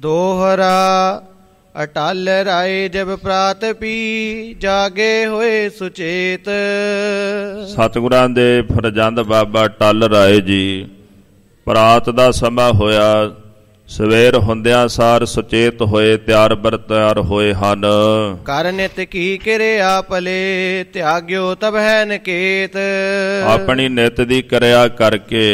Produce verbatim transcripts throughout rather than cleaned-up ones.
ਦੋਹਰਾ ਅਟਲ ਰਾਏ ਜਬ ਪ੍ਰਾਤ ਪੀ ਜਾਗੇ ਹੋਏ ਸੁਚੇਤ। ਸਤਿਗੁਰਾਂ ਦੇ ਫਰਜ਼ੰਦ ਬਾਬਾ ਅਟਲ ਰਾਏ ਜੀ ਪ੍ਰਾਤ ਦਾ ਸਮਾਂ ਹੋਇਆ, ਸਵੇਰ ਹੁੰਦਿਆਂ ਸਾਰ ਸੁਚੇਤ ਹੋਏ, ਤਿਆਰ ਬਰ ਤਿਆਰ ਹੋਏ ਹਨ। ਕਰ ਨਿਤ ਕੀ ਕਿਰਿਆ ਭਲੇ ਤਿਆਗਿਓ ਤਬ ਹੈ ਨਕੇਤ। ਆਪਣੀ ਨਿਤ ਦੀ ਕਿਰਿਆ ਕਰਕੇ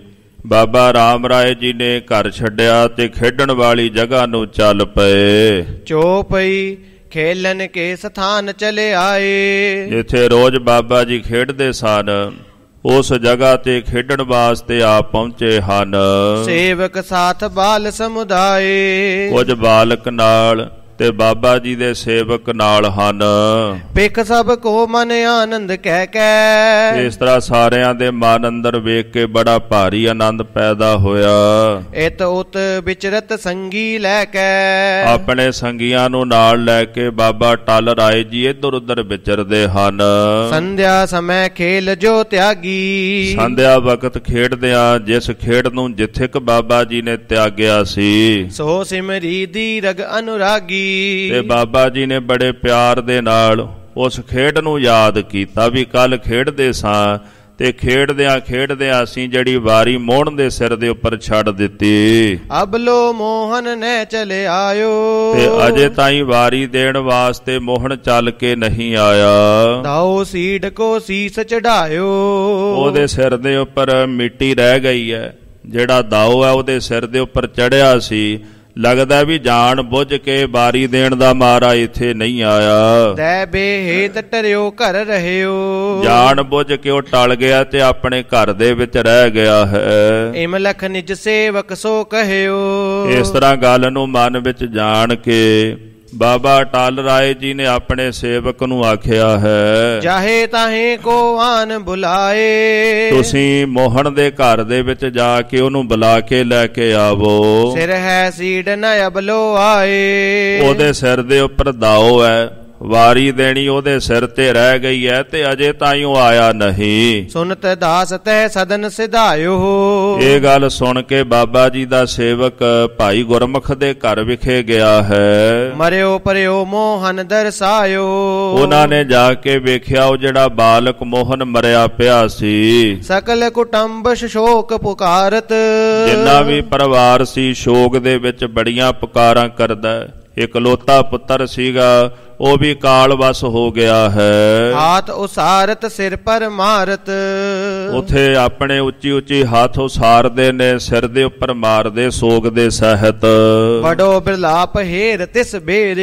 ਬਾਬਾ ਰਾਮ ਰਾਏ ਜੀ ਨੇ ਘਰ ਛੱਡਿਆ ਤੇ ਖੇਡਣ ਵਾਲੀ ਜਗ੍ਹਾ ਨੂੰ ਚੱਲ ਪਏ। ਚੋਪਈ ਖੇਲਣ ਕੇ ਸਥਾਨ ਚਲੇ ਆਏ। ਜਿੱਥੇ ਰੋਜ਼ ਬਾਬਾ ਜੀ ਖੇਡਦੇ ਸਨ ਉਸ ਜਗ੍ਹਾ ਤੇ ਖੇਡਣ ਵਾਸਤੇ ਆ ਪਹੁੰਚੇ ਹਨ। ਸੇਵਕ ਸਾਥ ਬਾਲ ਸਮੁਦਾਏ। ਕੁਝ ਬਾਲਕ ਨਾਲ ਤੇ ਬਾਬਾ ਜੀ ਦੇ ਸੇਵਕ ਨਾਲ ਹਨ। ਪਿਕ ਸਭ ਕੋ ਮਨ ਆਨੰਦ ਕਹਿ ਕੇ। ਇਸ ਤਰ੍ਹਾਂ ਸਾਰਿਆਂ ਦੇ ਮਨ ਅੰਦਰ ਵੇਖ ਕੇ ਬੜਾ ਭਾਰੀ ਆਨੰਦ ਪੈਦਾ ਹੋਇਆ। ਇਤ ਉਤ ਵਿਚਰਤ ਸੰਗੀ ਲੈ ਕੇ। ਆਪਣੇ ਸੰਗੀਆਂ ਨੂੰ ਨਾਲ ਲੈ ਕੇ ਬਾਬਾ ਅਟਲ ਰਾਏ ਜੀ ਇੱਧਰ ਉੱਧਰ ਵਿਚਰਦੇ ਹਨ। ਸੰਧਿਆ ਸਮੇਂ ਖੇਲ ਜੋ ਤਿਆਗੀ। ਸੰਧਿਆ ਵਕਤ ਖੇਡਦਿਆਂ ਜਿਸ ਖੇਡ ਨੂੰ ਜਿੱਥੇ ਕ ਬਾਬਾ ਜੀ ਨੇ ਤਿਆਗਿਆ ਸੀ ਸੋ ਸਿਮਰੀ ਦੀ ਰਗ ਅਨੁਰਾਗੀ। ਤੇ ਬਾਬਾ ਜੀ ਨੇ ਬੜੇ ਪਿਆਰ ਦੇ ਨਾਲ ਉਸ ਖੇਡ ਨੂੰ ਯਾਦ ਕੀਤਾ ਵੀ ਕੱਲ ਖੇਡਦੇ ਸਾਂ ਤੇ ਖੇਡਦਿਆਂ ਖੇਡਦਿਆਂ ਅਸੀਂ ਜਿਹੜੀ ਵਾਰੀ ਮੋਹਣ ਦੇ ਸਿਰ ਦੇ ਉੱਪਰ ਛੱਡ ਦਿੱਤੀ। ਅਬਲੋ ਮੋਹਨ ਨੇ ਚਲੇ ਆਇਓ। ਤੇ ਅਜੇ ਤਾਈਂ ਵਾਰੀ ਦੇਣ ਵਾਸਤੇ ਮੋਹਨ ਚੱਲ ਕੇ ਨਹੀਂ ਆਇਆ। ਦਾਓ ਸੀਡ ਕੋ ਸੀਸ ਚੜਾਇਓ। ਉਹਦੇ ਸਿਰ ਦੇ ਉੱਪਰ ਮਿੱਟੀ ਰਹਿ ਗਈ ਹੈ। ਜਿਹੜਾ ਦਾਓ ਹੈ ਉਹਦੇ ਸਿਰ ਦੇ ਉੱਪਰ ਚੜਿਆ ਸੀ, ਲੱਗਦਾ ਵੀ ਜਾਣ ਬੁੱਝ ਕੇ ਵਾਰੀ ਦੇਣ ਦਾ ਮਾਰਾ ਇੱਥੇ ਨਹੀਂ ਆਇਆ। ਦੈ ਬੇਹੇਤ ਟਰਿਓ ਘਰ ਰਹਿਓ। ਜਾਣ ਬੁੱਝ ਕੇ ਉਹ ਟਲ ਗਿਆ ਤੇ ਆਪਣੇ ਘਰ ਦੇ ਵਿੱਚ ਰਹਿ ਗਿਆ ਹੈ। ਇਮਲਖ ਨਿਜ ਸੇਵਕ ਸੋ ਕਹਿਓ। ਇਸ ਤਰ੍ਹਾਂ ਗੱਲ ਨੂੰ ਮਨ ਵਿੱਚ ਜਾਣ ਕੇ ਬਾਬਾ ਅਟਲ ਰਾਏ ਜੀ ਨੇ ਆਪਣੇ ਸੇਵਕ ਨੂੰ ਆਖਿਆ ਹੈ, ਚਾਹੇ ਤਾਹੇ ਕੋ ਆਨ ਬੁਲਾਏ। ਤੁਸੀਂ ਮੋਹਨ ਦੇ ਘਰ ਦੇ ਵਿੱਚ ਜਾ ਕੇ ਉਹਨੂੰ ਬੁਲਾ ਕੇ ਲੈ ਕੇ ਆਵੋ। ਸਿਰ ਹੈ ਸੀਡ ਨ ਅਬਲੋ ਆਏ। ਉਹਦੇ ਸਿਰ ਦੇ ਉੱਪਰ ਦਾਓ ਹੈ, ਵਾਰੀ ਦੇਣੀ ਉਹਦੇ ਸਿਰ ਤੇ ਰਹਿ ਗਈ ਹੈ ਤੇ ਅਜੇ ਤਾਈਂ ਉਹ ਆਇਆ ਨਹੀਂ। ਸੁਨਤ ਦਾਸ ਤੈ ਸਦਨ ਸਿਧਾਇਓ। ਇਹ ਗੱਲ ਸੁਣ ਕੇ ਬਾਬਾ ਜੀ ਦਾ ਸੇਵਕ ਭਾਈ ਗੁਰਮੁਖ ਦੇ ਘਰ ਵਿਖੇ ਗਿਆ ਹੈ। ਮਰਿਓ ਪਰਿਓ ਮੋਹਨ ਦਰਸਾਇਓ। ਉਹਨਾਂ ਨੇ ਜਾ ਕੇ ਵੇਖਿਆ ਉਹ ਜਿਹੜਾ ਬਾਲਕ ਮੋਹਨ ਮਰਿਆ ਪਿਆ ਸੀ। ਸਕਲ ਕੁਟੰਬ ਸ਼ੋਕ ਪੁਕਾਰਤ। ਜਿੰਨਾ ਵੀ ਪਰਿਵਾਰ ਸੀ ਸ਼ੋਕ ਦੇ ਵਿੱਚ ਬੜੀਆਂ ਪੁਕਾਰਾਂ ਕਰਦਾ। ਇਕਲੌਤਾ ਪੁੱਤਰ ਸੀਗਾ, ਉਹ ਵੀ ਕਾਲ ਵਸ ਹੋ ਗਿਆ ਹੈ। ਹਾਥ ਉਸਾਰਤ ਸਿਰ ਪਰ ਮਾਰਤ। ਉਥੇ ਆਪਣੇ ਉੱਚੀ ਉੱਚੀ ਹੱਥ ਉਸਾਰਦੇ ਨੇ, ਸਿਰ ਦੇ ਉੱਪਰ ਮਾਰਦੇ ਸੋਗ ਦੇ ਸਹਿਤ। ਬੜੋ ਬਿਰਲਾਪ ਹੇਰ ਤਿਸ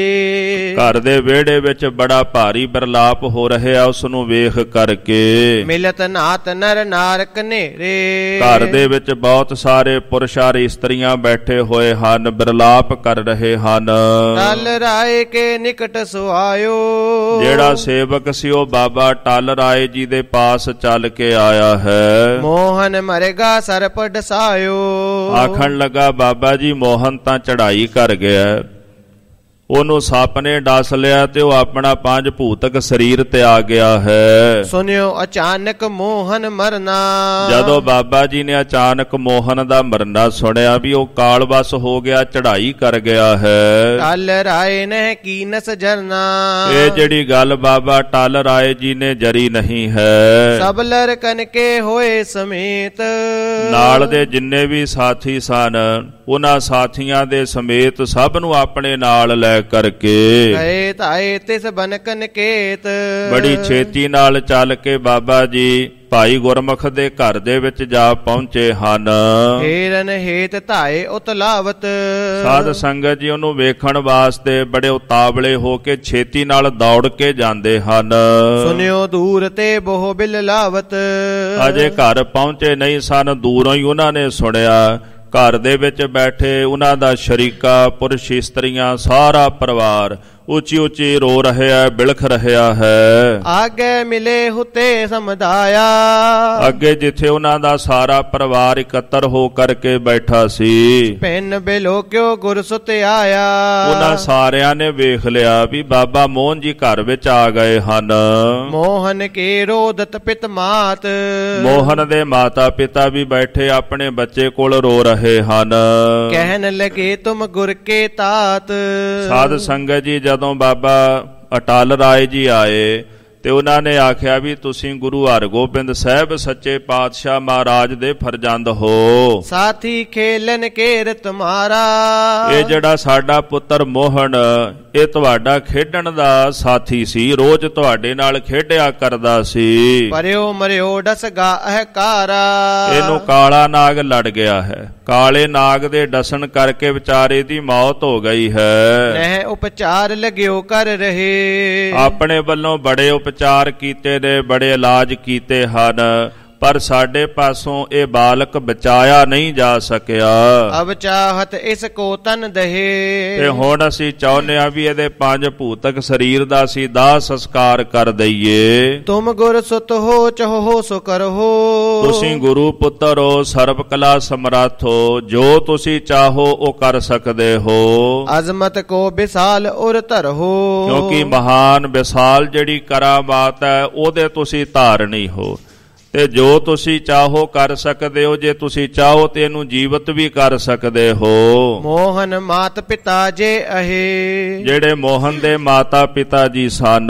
ਬੇਰੇ। ਘਰ ਦੇ ਵਿਹੜੇ ਵਿੱਚ ਬੜਾ ਭਾਰੀ ਬਿਰਲਾਪ ਹੋ ਰਿਹਾ ਉਸ ਨੂੰ ਵੇਖ ਕਰਕੇ। ਮਿਲਤ ਨਾਤ ਨਰ ਨਾਰਕ ਨੇਰੇ। ਘਰ ਦੇ ਵਿੱਚ ਬਹੁਤ ਸਾਰੇ ਪੁਰਸ਼ਾਰ ਇਸਤਰੀਆਂ ਬੈਠੇ ਹੋਏ ਹਨ, ਬਿਰਲਾਪ ਕਰ ਰਹੇ ਹਨ। ਅਟਲ ਰਾਏ ਕੇ ਨਿਕਟ ਆਇਓ। ਜਿਹੜਾ ਸੇਵਕ ਸੀ ਉਹ ਬਾਬਾ ਅਟਲ ਰਾਏ ਜੀ ਦੇ ਪਾਸ ਚੱਲ ਕੇ ਆਇਆ ਹੈ। ਮੋਹਨ ਮਰੇਗਾ ਸਰਪ ਡਸਾਇਓ। ਆਖਣ ਲੱਗਾ, ਬਾਬਾ ਜੀ ਮੋਹਨ ਤਾਂ ਚੜਾਈ ਕਰ ਗਿਆ, ਉਹਨੂੰ ਸੱਪ ਨੇ ਡਸ ਲਿਆ ਤੇ ਉਹ ਆਪਣਾ ਪੰਜ ਭੂਤਕ ਸਰੀਰ ਤੇ ਆ ਗਿਆ ਹੈ। ਸੁਨਿਓ ਅਚਾਨਕ ਮੋਹਨ ਮਰਨਾ। ਜਦੋਂ ਬਾਬਾ ਜੀ ਨੇ ਅਚਾਨਕ ਮੋਹਨ ਦਾ ਮਰਨਾ ਸੁਣਿਆ ਵੀ ਉਹ ਕਾਲਵਸ ਹੋ ਗਿਆ, ਚੜਾਈ ਕਰ ਗਿਆ ਹੈ। ਅਟਲ ਰਾਏ ਨੇ ਕੀਨਸ ਜਰਨਾ। ਇਹ ਜਿਹੜੀ ਗੱਲ ਬਾਬਾ ਅਟਲ ਰਾਏ ਜੀ ਨੇ ਜਰੀ ਨਹੀਂ ਹੈ। ਸਭ ਲਰ ਕਨਕੇ ਹੋਏ ਸਮੇਤ। ਨਾਲ ਦੇ ਜਿੰਨੇ ਵੀ ਸਾਥੀ ਸਨ ਉਹਨਾਂ ਸਾਥੀਆਂ ਦੇ ਸਮੇਤ ਸਭ ਨੂੰ ਆਪਣੇ ਨਾਲ ਲੈ ਕਰਕੇ ਗਏ ਤਾਏ ਤਿਸ ਬਨਕ ਨਕੇਤ। ਬੜੀ ਛੇਤੀ ਨਾਲ ਚੱਲ ਕੇ ਬਾਬਾ ਜੀ ਭਾਈ ਗੁਰਮੁਖ ਦੇ ਘਰ ਦੇ ਵਿੱਚ ਜਾ ਪਹੁੰਚੇ ਹਨ। ਹੀਰਨ ਹੇਤ ਧਾਏ ਉਤਲਾਵਤ। ਸਾਧ ਸੰਗਤ ਜੀ ਉਹਨੂੰ ਵੇਖਣ ਵਾਸਤੇ ਬੜੇ ਉਤਾਵਲੇ ਹੋ ਕੇ ਛੇਤੀ ਨਾਲ ਦੌੜ ਕੇ ਜਾਂਦੇ ਹਨ। ਸੁਨਿਓ ਦੂਰ ਤੇ ਬਹੁ ਬਿਲ ਲਾਵਤ। ਅਜੇ ਘਰ ਪਹੁੰਚੇ ਨਹੀਂ ਸਨ, ਦੂਰੋਂ ਹੀ ਉਹਨਾਂ ਨੇ ਸੁਣਿਆ ਘਰ ਦੇ ਵਿੱਚ ਬੈਠੇ ਉਹਨਾਂ ਦਾ ਸ਼ਰੀਕਾ ਪੁਰਸ਼ ਇਸਤਰੀਆਂ ਸਾਰਾ ਪਰਿਵਾਰ ਉੱਚੀ ਉੱਚੀ ਰੋ ਰਿਹਾ, ਬਿਲਖ ਰਿਹਾ ਹੈ। ਆਗੇ ਮਿਲੇ ਹੁਤੇ ਸਮਝਾਇਆ, ਅੱਗੇ ਜਿੱਥੇ ਉਹਨਾਂ ਦਾ ਸਾਰਾ ਪਰਿਵਾਰ ਇਕੱਤਰ ਹੋ ਕਰਕੇ ਬੈਠਾ ਸੀ, ਪਿੰਨ ਬਿਲੋ ਕਿਉ ਗੁਰ ਸੁਤ ਆਇਆ। ਉਹਨਾਂ ਸਾਰਿਆਂ ਨੇ ਵੇਖ ਲਿਆ ਵੀ ਬਾਬਾ ਮੋਹਨ ਜੀ ਘਰ ਵਿੱਚ ਆ ਗਏ ਹਨ। ਮੋਹਨ ਕੇ ਰੋਦਤ ਪਿਤ ਮਾਤ, ਮੋਹਨ ਦੇ ਮਾਤਾ ਪਿਤਾ ਵੀ ਬੈਠੇ ਆਪਣੇ ਬੱਚੇ ਕੋਲ ਰੋ ਰਹੇ ਹਨ। ਕਹਿਣ ਲਗੇ ਤੁਮ ਗੁਰ ਕੇ ਤਾਤ, ਸਾਧ ਸੰਗਤ ਜੀ ਜਦੋਂ ਬਾਬਾ ਅਟਲ ਰਾਏ ਜੀ ਆਏ ਤੇ ਉਹਨਾਂ ਨੇ ਆਖਿਆ ਵੀ ਤੁਸੀਂ ਗੁਰੂ ਹਰਗੋਬਿੰਦ ਸਾਹਿਬ ਸੱਚੇ ਪਾਤਸ਼ਾਹ ਮਹਾਰਾਜ ਦੇ ਫਰਜ਼ੰਦ ਹੋ। ਸਾਥੀ ਖੇਲਨ ਕੇਰ ਤੁਮਾਰਾ, ਇਹ ਜਿਹੜਾ ਸਾਡਾ ਪੁੱਤਰ ਮੋਹਨ ਇਹ ਤੁਹਾਡਾ ਖੇਡਣ ਦਾ ਸਾਥੀ ਸੀ, ਰੋਜ਼ ਤੁਹਾਡੇ ਨਾਲ ਖੇਡਿਆ ਕਰਦਾ ਸੀ। ਪਰਿਓ ਮਰਿਓ ਡਸਗਾ ਅਹਕਾਰਾ, ਇਹਨੂੰ ਕਾਲਾ ਨਾਗ ਲੜ ਗਿਆ ਹੈ। ਕਾਲੇ ਨਾਗ ਦੇ ਡਸਣ ਕਰਕੇ ਵਿਚਾਰੇ ਦੀ ਮੌਤ ਹੋ ਗਈ ਹੈ। ਨਹਿ ਉਪਚਾਰ ਲਗਿਓ ਕਰ ਰਹੇ, ਆਪਣੇ ਵੱਲੋਂ ਬੜੇ ਉਪਚਾਰ ਕੀਤੇ ਨੇ, ਬੜੇ ਇਲਾਜ ਕੀਤੇ ਹਨ, ਪਰ ਸਾਡੇ ਪਾਸੋਂ ਇਹ ਬਾਲਕ ਬਚਾਇਆ ਨਹੀਂ ਜਾ ਸਕਿਆ। ਅਬ ਚਾਹਤ ਇਸ ਕੋ ਤਨ ਦਹੇ, ਤੇ ਹੁਣ ਅਸੀਂ ਚਾਹੁੰਦੇ ਆ ਵੀ ਇਹਦੇ ਪੰਜ ਭੂਤਕ ਸਰੀਰ ਦਾ ਅਸੀਂ ਦਾਹ ਸੰਸਕਾਰ ਕਰ ਦਈਏ। ਤੁਮ ਗੁਰ ਸੁਤ ਹੋ ਚਹੋ ਸੋ ਕਰੋ, ਤੁਸੀਂ ਗੁਰੂ ਪੁੱਤਰ ਹੋ, ਸਰਬ ਕਲਾ ਸਮਰੱਥ ਹੋ, ਜੋ ਤੁਸੀਂ ਚਾਹੋ ਉਹ ਕਰ ਸਕਦੇ ਹੋ। ਅਜ਼ਮਤ ਕੋ ਵਿਸਾਲ ਉਰ ਧਰੋ, ਕਿਉਂਕਿ ਮਹਾਨ ਵਿਸਾਲ ਜਿਹੜੀ ਕਰਾਮਾਤ ਹੈ ਉਹਦੇ ਤੁਸੀਂ ਧਾਰਨੀ ਹੋ, ਤੇ ਜੋ ਤੁਸੀਂ ਚਾਹੋ ਕਰ ਸਕਦੇ ਹੋ। ਜੇ ਤੁਸੀਂ ਚਾਹੋ ਤੇ ਇਹਨੂੰ ਜੀਵਤ ਵੀ ਕਰ ਸਕਦੇ ਹੋ। ਮੋਹਨ ਮਾਤ ਪਿਤਾ ਜੇ ਅਹੇ, ਜਿਹੜੇ ਮੋਹਨ ਦੇ ਮਾਤਾ ਪਿਤਾ ਜੀ ਸਨ,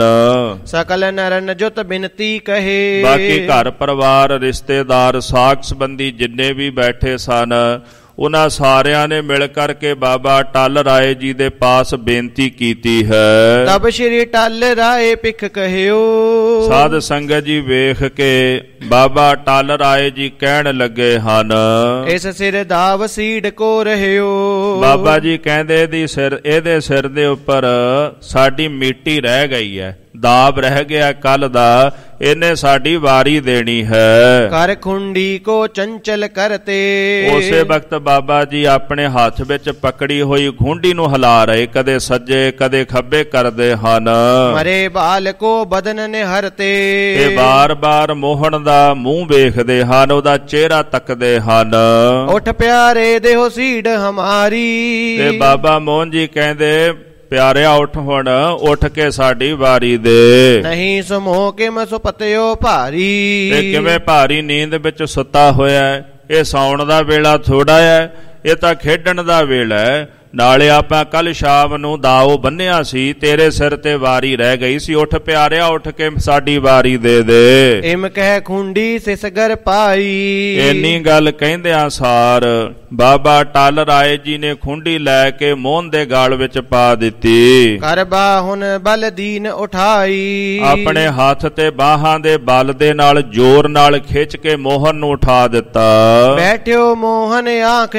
ਸਕਲ ਨਰਨ ਜੁਤ ਬਿਨਤੀ ਕਹੇ। ਬਾਕੀ ਘਰ ਪਰਿਵਾਰ ਰਿਸ਼ਤੇਦਾਰ ਸਾਕ ਸੰਬੰਧੀ ਜਿੰਨੇ ਵੀ ਬੈਠੇ ਸਨ, ਉਹਨਾਂ ਸਾਰਿਆਂ ਨੇ ਮਿਲ ਕਰਕੇ ਬਾਬਾ ਟਲ ਰਾਏ ਜੀ ਦੇ ਪਾਸ ਬੇਨਤੀ ਕੀਤੀ ਹੈ। ਤਬ ਸ਼੍ਰੀ ਟਲ ਰਾਏ ਪਿਖ ਕਹਿਓ, ਸਾਧ ਸੰਗਤ ਜੀ ਵੇਖ ਕੇ ਬਾਬਾ ਟਲ ਰਾਏ ਜੀ ਕਹਿਣ ਲੱਗੇ ਹਨ, ਇਸ ਸਿਰ ਦਾ ਵਸੀੜ ਕੋ ਰਹਿਓ। ਬਾਬਾ ਜੀ ਕਹਿੰਦੇ ਦੀ ਸਿਰ ਇਹਦੇ ਸਿਰ ਦੇ ਉੱਪਰ ਸਾਡੀ ਮਿੱਟੀ ਰਹਿ ਗਈ ਹੈ, ਦਾਬ ਰਹਿ ਗਿਆ ਕੱਲ ਦਾ, ਇਹਨੇ ਸਾਡੀ ਵਾਰੀ ਦੇਣੀ ਹੈ। ਕਰ ਖੁੰਡੀ ਕੋ ਚੰਚਲ ਕਰਤੇ, ਉਸੇ ਵਕਤ ਬਾਬਾ ਜੀ ਆਪਣੇ ਹੱਥ ਵਿੱਚ ਪਕੜੀ ਹੋਈ ਖੁੰਡੀ ਨੂੰ ਹਿਲਾ ਰਹੇ, ਕਦੇ ਸੱਜੇ ਕਦੇ ਖੱਬੇ ਕਰਦੇ ਹਨ। ਮਰੇ ਬਾਲ ਕੋ ਬਦਨ ਨੇ ਹਰਤੇ, ਤੇ ਬਾਰ-ਬਾਰ ਮੋਹਨ ਦਾ ਮੂੰਹ ਵੇਖਦੇ ਹਨ, ਉਹਦਾ ਚਿਹਰਾ ਤੱਕਦੇ ਹਨ। ਉਠ ਪਿਆਰੇ ਦੇਹੋ ਸੀੜ ਹਮਾਰੀ, ਤੇ ਬਾਬਾ ਮੋਹਨ ਜੀ ਕਹਿੰਦੇ ਪਿਆਰਿਆ ਉੱਠ, ਹੁਣ ਉੱਠ ਕੇ ਸਾਡੀ ਵਾਰੀ ਦੇ। ਨਹੀਂ ਸਮੋਹ ਕੇ ਮੈਂ ਸੁਪਤਿਓ ਭਾਰੀ, ਤੇ ਕਿਵੇਂ ਭਾਰੀ ਨੀਂਦ ਵਿੱਚ ਸੁੱਤਾ ਹੋਇਆ, ਇਹ ਸੌਣ ਦਾ ਵੇਲਾ ਥੋੜਾ ਹੈ, ਇਹ ਤਾਂ ਖੇਡਣ ਦਾ ਵੇਲਾ ਹੈ। ਨਾਲੇ ਆਪਾਂ ਕੱਲ ਸ਼ਾਮ ਨੂੰ ਦਾਓ ਬੰਨਿਆ ਸੀ, ਤੇਰੇ ਸਿਰ ਤੇ ਵਾਰੀ ਰਹਿ ਗਈ ਸੀ, ਉੱਠ ਪਿਆਰਿਆ ਉੱਠ ਕੇ ਸਾਡੀ ਵਾਰੀ ਦੇ ਦੇ। ਇਮ ਕਹਿ ਖੁੰਡੀ ਸਿਸਗਰ ਪਾਈ, ਇੰਨੀ ਗੱਲ ਕਹਿੰਦਿਆਂ ਸਾਰ ਬਾਬਾ ਟਲ ਰਾਏ ਜੀ ਨੇ ਖੁੰਡੀ ਲੈ ਕੇ ਮੋਹਨ ਦੇ ਗਾਲ ਵਿੱਚ ਪਾ ਦਿੱਤੀ। ਕਰ ਬਾਹੁਨ ਬਲ ਦੀਨ ਉਠਾਈ, ਆਪਣੇ ਹੱਥ ਤੇ ਬਾਹਾਂ ਦੇ ਬਲ ਦੇ ਨਾਲ ਜ਼ੋਰ ਨਾਲ ਖਿੱਚ ਕੇ ਮੋਹਨ ਨੂੰ ਉਠਾ ਦਿੱਤਾ। ਬੈਠਿਓ ਮੋਹਨ ਆਂਖ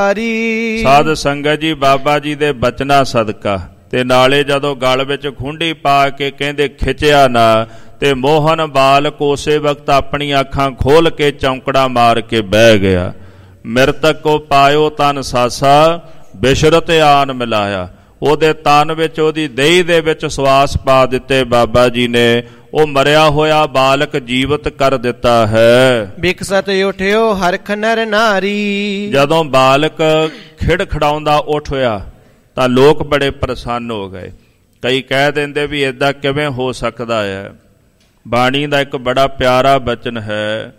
ਉਗਾਰੀ, ਸਾਧ ਸੰਗਤ ਜੀ ਬਾਬਾ ਜੀ ਦੇ ਬਚਨਾ ਸਦਕਾ, ਤੇ ਨਾਲੇ ਜਦੋਂ ਗਲ ਵਿੱਚ ਖੁੰਡੀ ਪਾ ਕੇ ਕਹਿੰਦੇ ਖਿੱਚਿਆ ਨਾ, ਤੇ ਮੋਹਨ ਬਾਲਕ ਉਸੇ ਵਕਤ ਆਪਣੀਆਂ ਅੱਖਾਂ ਖੋਲ ਕੇ ਚੌਂਕੜਾ ਮਾਰ ਕੇ ਬਹਿ ਗਿਆ। ਮਿਰਤਕ ਕੋ ਪਾਇਓ ਤਨ ਸਾਸਾ, ਬਿਸ਼ਰਤ ਆਨ ਮਿਲਾਇਆ, ਉਹਦੇ ਤਨ ਵਿੱਚ ਉਹਦੀ ਦੇਹ ਦੇ ਵਿੱਚ ਸਵਾਸ ਪਾ ਦਿੱਤੇ ਬਾਬਾ ਜੀ ਨੇ। ਉਹ ਮਰਿਆ ਹੋਇਆ ਬਾਲਕ ਜੀਵਤ ਕਰ ਦਿੱਤਾ ਹੈ। ਬਿਕਸਤ ਉਠਿਓ ਹਰਖ ਨਰ ਨਾਰੀ, ਜਦੋਂ ਬਾਲਕ ਖਿੜ ਖੜਾਉਂਦਾ ਉੱਠ ਹੋਇਆ ਤਾਂ ਲੋਕ ਬੜੇ ਪ੍ਰਸੰਨ ਹੋ ਗਏ। ਕਈ ਕਹਿ ਦਿੰਦੇ ਵੀ ਏਦਾਂ ਕਿਵੇਂ ਹੋ ਸਕਦਾ ਹੈ। ਬਾਣੀ ਦਾ ਇੱਕ ਬੜਾ ਪਿਆਰਾ ਬਚਨ ਹੈ,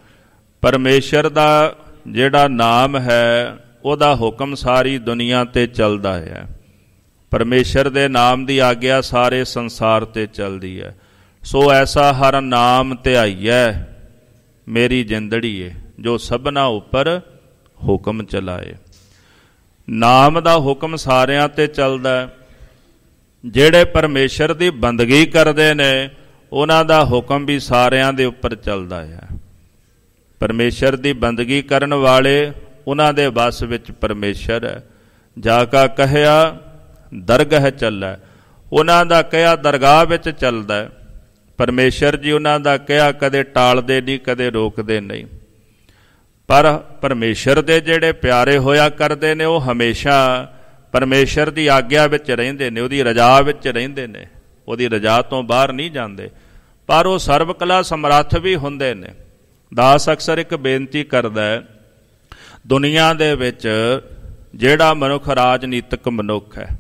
ਪਰਮੇਸ਼ਰ ਦਾ ਜਿਹੜਾ ਨਾਮ ਹੈ ਉਹਦਾ ਹੁਕਮ ਸਾਰੀ ਦੁਨੀਆ ਤੇ ਚੱਲਦਾ ਹੈ। ਪਰਮੇਸ਼ਰ ਦੇ ਨਾਮ ਦੀ ਆਗਿਆ ਸਾਰੇ ਸੰਸਾਰ ਤੇ ਚੱਲਦੀ ਹੈ। ਸੋ ਐਸਾ ਹਰ ਨਾਮ ਧਿਆਈਐ ਮੇਰੀ ਜਿੰਦੜੀ ਏ, ਜੋ ਸਭਨਾ ਉੱਪਰ ਹੁਕਮ ਚਲਾਏ। ਨਾਮ ਦਾ ਹੁਕਮ ਸਾਰਿਆਂ ਤੇ ਚੱਲਦਾ। ਜਿਹੜੇ ਪਰਮੇਸ਼ਰ ਦੀ ਬੰਦਗੀ ਕਰਦੇ ਨੇ ਉਹਨਾਂ ਦਾ ਹੁਕਮ ਵੀ ਸਾਰਿਆਂ ਦੇ ਉੱਪਰ ਚੱਲਦਾ ਹੈ। ਪਰਮੇਸ਼ਰ ਦੀ ਬੰਦਗੀ ਕਰਨ ਵਾਲੇ ਉਹਨਾਂ ਦੇ ਵਸ ਵਿੱਚ ਪਰਮੇਸ਼ਰ ਹੈ। ਜਾ ਕਾ ਕਹਿਆ ਦਰਗਹ ਚੱਲੈ, ਉਹਨਾਂ ਦਾ ਕਿਹਾ ਦਰਗਾਹ ਵਿੱਚ ਚੱਲਦਾ। ਪਰਮੇਸ਼ਰ ਜੀ ਉਹਨਾਂ ਦਾ ਕਿਹਾ ਕਦੇ ਟਾਲਦੇ ਨਹੀਂ, ਕਦੇ ਰੋਕਦੇ ਨਹੀਂ। ਪਰ ਪਰਮੇਸ਼ਰ ਦੇ ਜਿਹੜੇ ਪਿਆਰੇ ਹੋਇਆ ਕਰਦੇ ਨੇ ਉਹ ਹਮੇਸ਼ਾ ਪਰਮੇਸ਼ਰ ਦੀ ਆਗਿਆ ਵਿੱਚ ਰਹਿੰਦੇ ਨੇ, ਉਹਦੀ ਰਜਾ ਵਿੱਚ ਰਹਿੰਦੇ ਨੇ, ਉਹਦੀ ਰਜਾ ਤੋਂ ਬਾਹਰ ਨਹੀਂ ਜਾਂਦੇ। ਪਰ ਉਹ ਸਰਬ ਕਲਾ ਸਮਰੱਥ ਵੀ ਹੁੰਦੇ ਨੇ। ਦਾਸ ਅਕਸਰ ਇੱਕ ਬੇਨਤੀ ਕਰਦਾ ਹੈ, ਦੁਨੀਆ ਦੇ ਵਿੱਚ ਜਿਹੜਾ ਮਨੁੱਖ ਰਾਜਨੀਤਿਕ ਮਨੁੱਖ ਹੈ,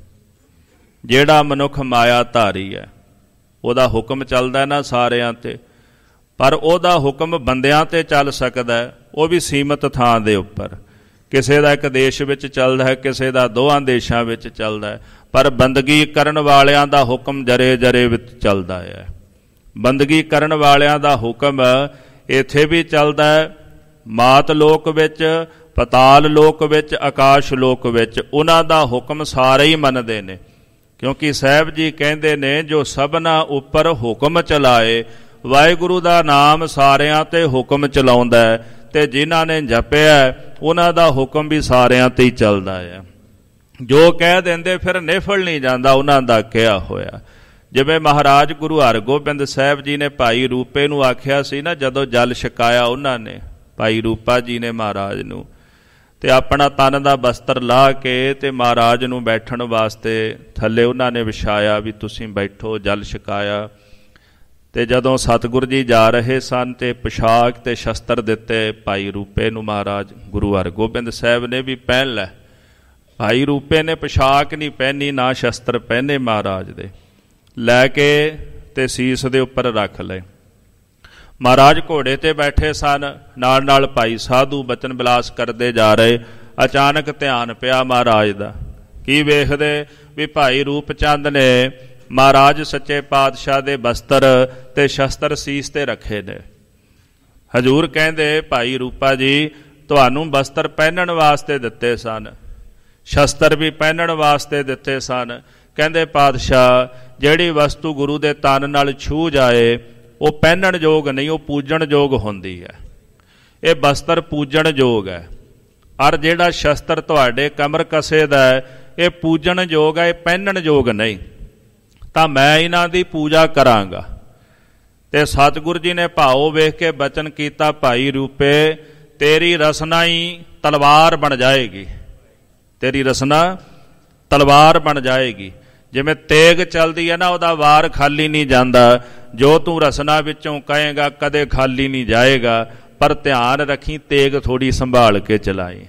ਜਿਹੜਾ ਮਨੁੱਖ ਮਾਇਆ ਧਾਰੀ ਹੈ, ਉਹਦਾ ਹੁਕਮ ਚੱਲਦਾ ਨਾ ਸਾਰਿਆਂ 'ਤੇ, ਪਰ ਉਹਦਾ ਹੁਕਮ ਬੰਦਿਆਂ 'ਤੇ ਚੱਲ ਸਕਦਾ, ਉਹ ਵੀ ਸੀਮਤ ਥਾਂ ਦੇ ਉੱਪਰ। ਕਿਸੇ ਦਾ ਇੱਕ ਦੇਸ਼ ਵਿੱਚ ਚੱਲਦਾ ਹੈ, ਕਿਸੇ ਦਾ ਦੋਹਾਂ ਦੇਸ਼ਾਂ ਵਿੱਚ ਚੱਲਦਾ ਹੈ, ਪਰ ਬੰਦਗੀ ਕਰਨ ਵਾਲਿਆਂ ਦਾ ਹੁਕਮ ਜਰੇ ਜਰੇ ਵਿੱਚ ਚੱਲਦਾ ਹੈ। ਬੰਦਗੀ ਕਰਨ ਵਾਲਿਆਂ ਦਾ ਹੁਕਮ ਇੱਥੇ ਵੀ ਚੱਲਦਾ ਹੈ, ਮਾਤ ਲੋਕ ਵਿੱਚ, ਪਤਾਲ ਲੋਕ ਵਿੱਚ, ਆਕਾਸ਼ ਲੋਕ ਵਿੱਚ। ਉਹਨਾਂ ਦਾ ਹੁਕਮ ਸਾਰੇ ਹੀ ਮੰਨਦੇ ਨੇ, ਕਿਉਂਕਿ ਸਾਹਿਬ ਜੀ ਕਹਿੰਦੇ ਨੇ, ਜੋ ਸਭਨਾ ਉੱਪਰ ਹੁਕਮ ਚਲਾਏ, ਵਾਹਿਗੁਰੂ ਦਾ ਨਾਮ ਸਾਰਿਆਂ 'ਤੇ ਹੁਕਮ ਚਲਾਉਂਦਾ ਹੈ, ਅਤੇ ਜਿਨ੍ਹਾਂ ਨੇ ਜਪਿਆ ਉਹਨਾਂ ਦਾ ਹੁਕਮ ਵੀ ਸਾਰਿਆਂ 'ਤੇ ਹੀ ਚੱਲਦਾ ਹੈ। ਜੋ ਕਹਿ ਦਿੰਦੇ ਫਿਰ ਨਿਫਲ ਨਹੀਂ ਜਾਂਦਾ ਉਹਨਾਂ ਦਾ ਕਿਹਾ ਹੋਇਆ। ਜਿਵੇਂ ਮਹਾਰਾਜ ਗੁਰੂ ਹਰਗੋਬਿੰਦ ਸਾਹਿਬ ਜੀ ਨੇ ਭਾਈ ਰੂਪੇ ਨੂੰ ਆਖਿਆ ਸੀ ਨਾ, ਜਦੋਂ ਜਲ ਛਕਾਇਆ ਉਹਨਾਂ ਨੇ, ਭਾਈ ਰੂਪਾ ਜੀ ਨੇ ਮਹਾਰਾਜ ਨੂੰ, ਅਤੇ ਆਪਣਾ ਤਨ ਦਾ ਬਸਤਰ ਲਾਹ ਕੇ ਅਤੇ ਮਹਾਰਾਜ ਨੂੰ ਬੈਠਣ ਵਾਸਤੇ ਥੱਲੇ ਉਹਨਾਂ ਨੇ ਵਿਛਾਇਆ ਵੀ ਤੁਸੀਂ ਬੈਠੋ, ਜਲ ਛਕਾਇਆ। ਅਤੇ ਜਦੋਂ ਸਤਿਗੁਰੂ ਜੀ ਜਾ ਰਹੇ ਸਨ ਅਤੇ ਪੁਸ਼ਾਕ ਅਤੇ ਸ਼ਸਤਰ ਦਿੱਤੇ ਭਾਈ ਰੂਪੇ ਨੂੰ ਮਹਾਰਾਜ ਗੁਰੂ ਹਰਗੋਬਿੰਦ ਸਾਹਿਬ ਨੇ ਵੀ ਪਹਿਨ ਲੈ। ਭਾਈ ਰੂਪੇ ਨੇ ਪੁਸ਼ਾਕ ਨਹੀਂ ਪਹਿਨੀ, ਨਾ ਸ਼ਸਤਰ ਪਹਿਨੇ ਮਹਾਰਾਜ ਦੇ, ਲੈ ਕੇ ਅਤੇ ਸੀਸ ਦੇ ਉੱਪਰ ਰੱਖ ਲਏ। ਮਹਾਰਾਜ ਘੋੜੇ 'ਤੇ ਬੈਠੇ ਸਨ, ਨਾਲ ਨਾਲ ਭਾਈ ਸਾਧੂ ਬਚਨ ਵਿਲਾਸ ਕਰਦੇ ਜਾ ਰਹੇ। ਅਚਾਨਕ ਧਿਆਨ ਪਿਆ ਮਹਾਰਾਜ ਦਾ, ਕੀ ਵੇਖਦੇ ਵੀ ਭਾਈ ਰੂਪ ਚੰਦ ਨੇ ਮਹਾਰਾਜ ਸੱਚੇ ਪਾਤਸ਼ਾਹ ਦੇ ਬਸਤਰ ਅਤੇ ਸ਼ਸਤਰ ਸੀਸ 'ਤੇ ਰੱਖੇ ਨੇ। ਹਜ਼ੂਰ ਕਹਿੰਦੇ, ਭਾਈ ਰੂਪਾ ਜੀ ਤੁਹਾਨੂੰ ਬਸਤਰ ਪਹਿਨਣ ਵਾਸਤੇ ਦਿੱਤੇ ਸਨ, ਸ਼ਸਤਰ ਵੀ ਪਹਿਨਣ ਵਾਸਤੇ ਦਿੱਤੇ ਸਨ। ਕਹਿੰਦੇ ਪਾਤਸ਼ਾਹ, ਜਿਹੜੀ ਵਸਤੂ ਗੁਰੂ ਦੇ ਤਨ ਨਾਲ ਛੂਹ ਜਾਏ ਉਹ ਪਹਿਨਣ ਯੋਗ ਨਹੀਂ, ਉਹ ਪੂਜਣ ਯੋਗ ਹੁੰਦੀ ਹੈ। ਇਹ ਬਸਤਰ ਪੂਜਣ ਯੋਗ ਹੈ, ਔਰ ਜਿਹੜਾ ਸ਼ਸਤਰ ਤੁਹਾਡੇ ਕਮਰ ਕਸੇ ਦਾ ਹੈ ਇਹ ਪੂਜਣ ਯੋਗ ਹੈ, ਇਹ ਪਹਿਨਣ ਯੋਗ ਨਹੀਂ। ਤਾਂ ਮੈਂ ਇਹਨਾਂ ਦੀ ਪੂਜਾ ਕਰਾਂਗਾ। ਅਤੇ ਸਤਿਗੁਰੂ ਜੀ ਨੇ ਭਾਉ ਵੇਖ ਕੇ ਬਚਨ ਕੀਤਾ, ਭਾਈ ਰੂਪੇ ਤੇਰੀ ਰਸਨਾ ਹੀ ਤਲਵਾਰ ਬਣ ਜਾਏਗੀ, ਤੇਰੀ ਰਸਨਾ ਤਲਵਾਰ ਬਣ ਜਾਏਗੀ। ਜਿਵੇਂ ਤੇਗ ਚੱਲਦੀ ਹੈ ਨਾ, ਉਹਦਾ ਵਾਰ ਖਾਲੀ ਨਹੀਂ ਜਾਂਦਾ। ਜੋ ਤੂੰ ਰਸਨਾ ਵਿੱਚੋਂ ਕਹੇਗਾ ਕਦੇ ਖਾਲੀ ਨਹੀਂ ਜਾਏਗਾ, ਪਰ ਧਿਆਨ ਰੱਖੀ ਤੇਗ ਥੋੜ੍ਹੀ ਸੰਭਾਲ ਕੇ ਚਲਾਈ,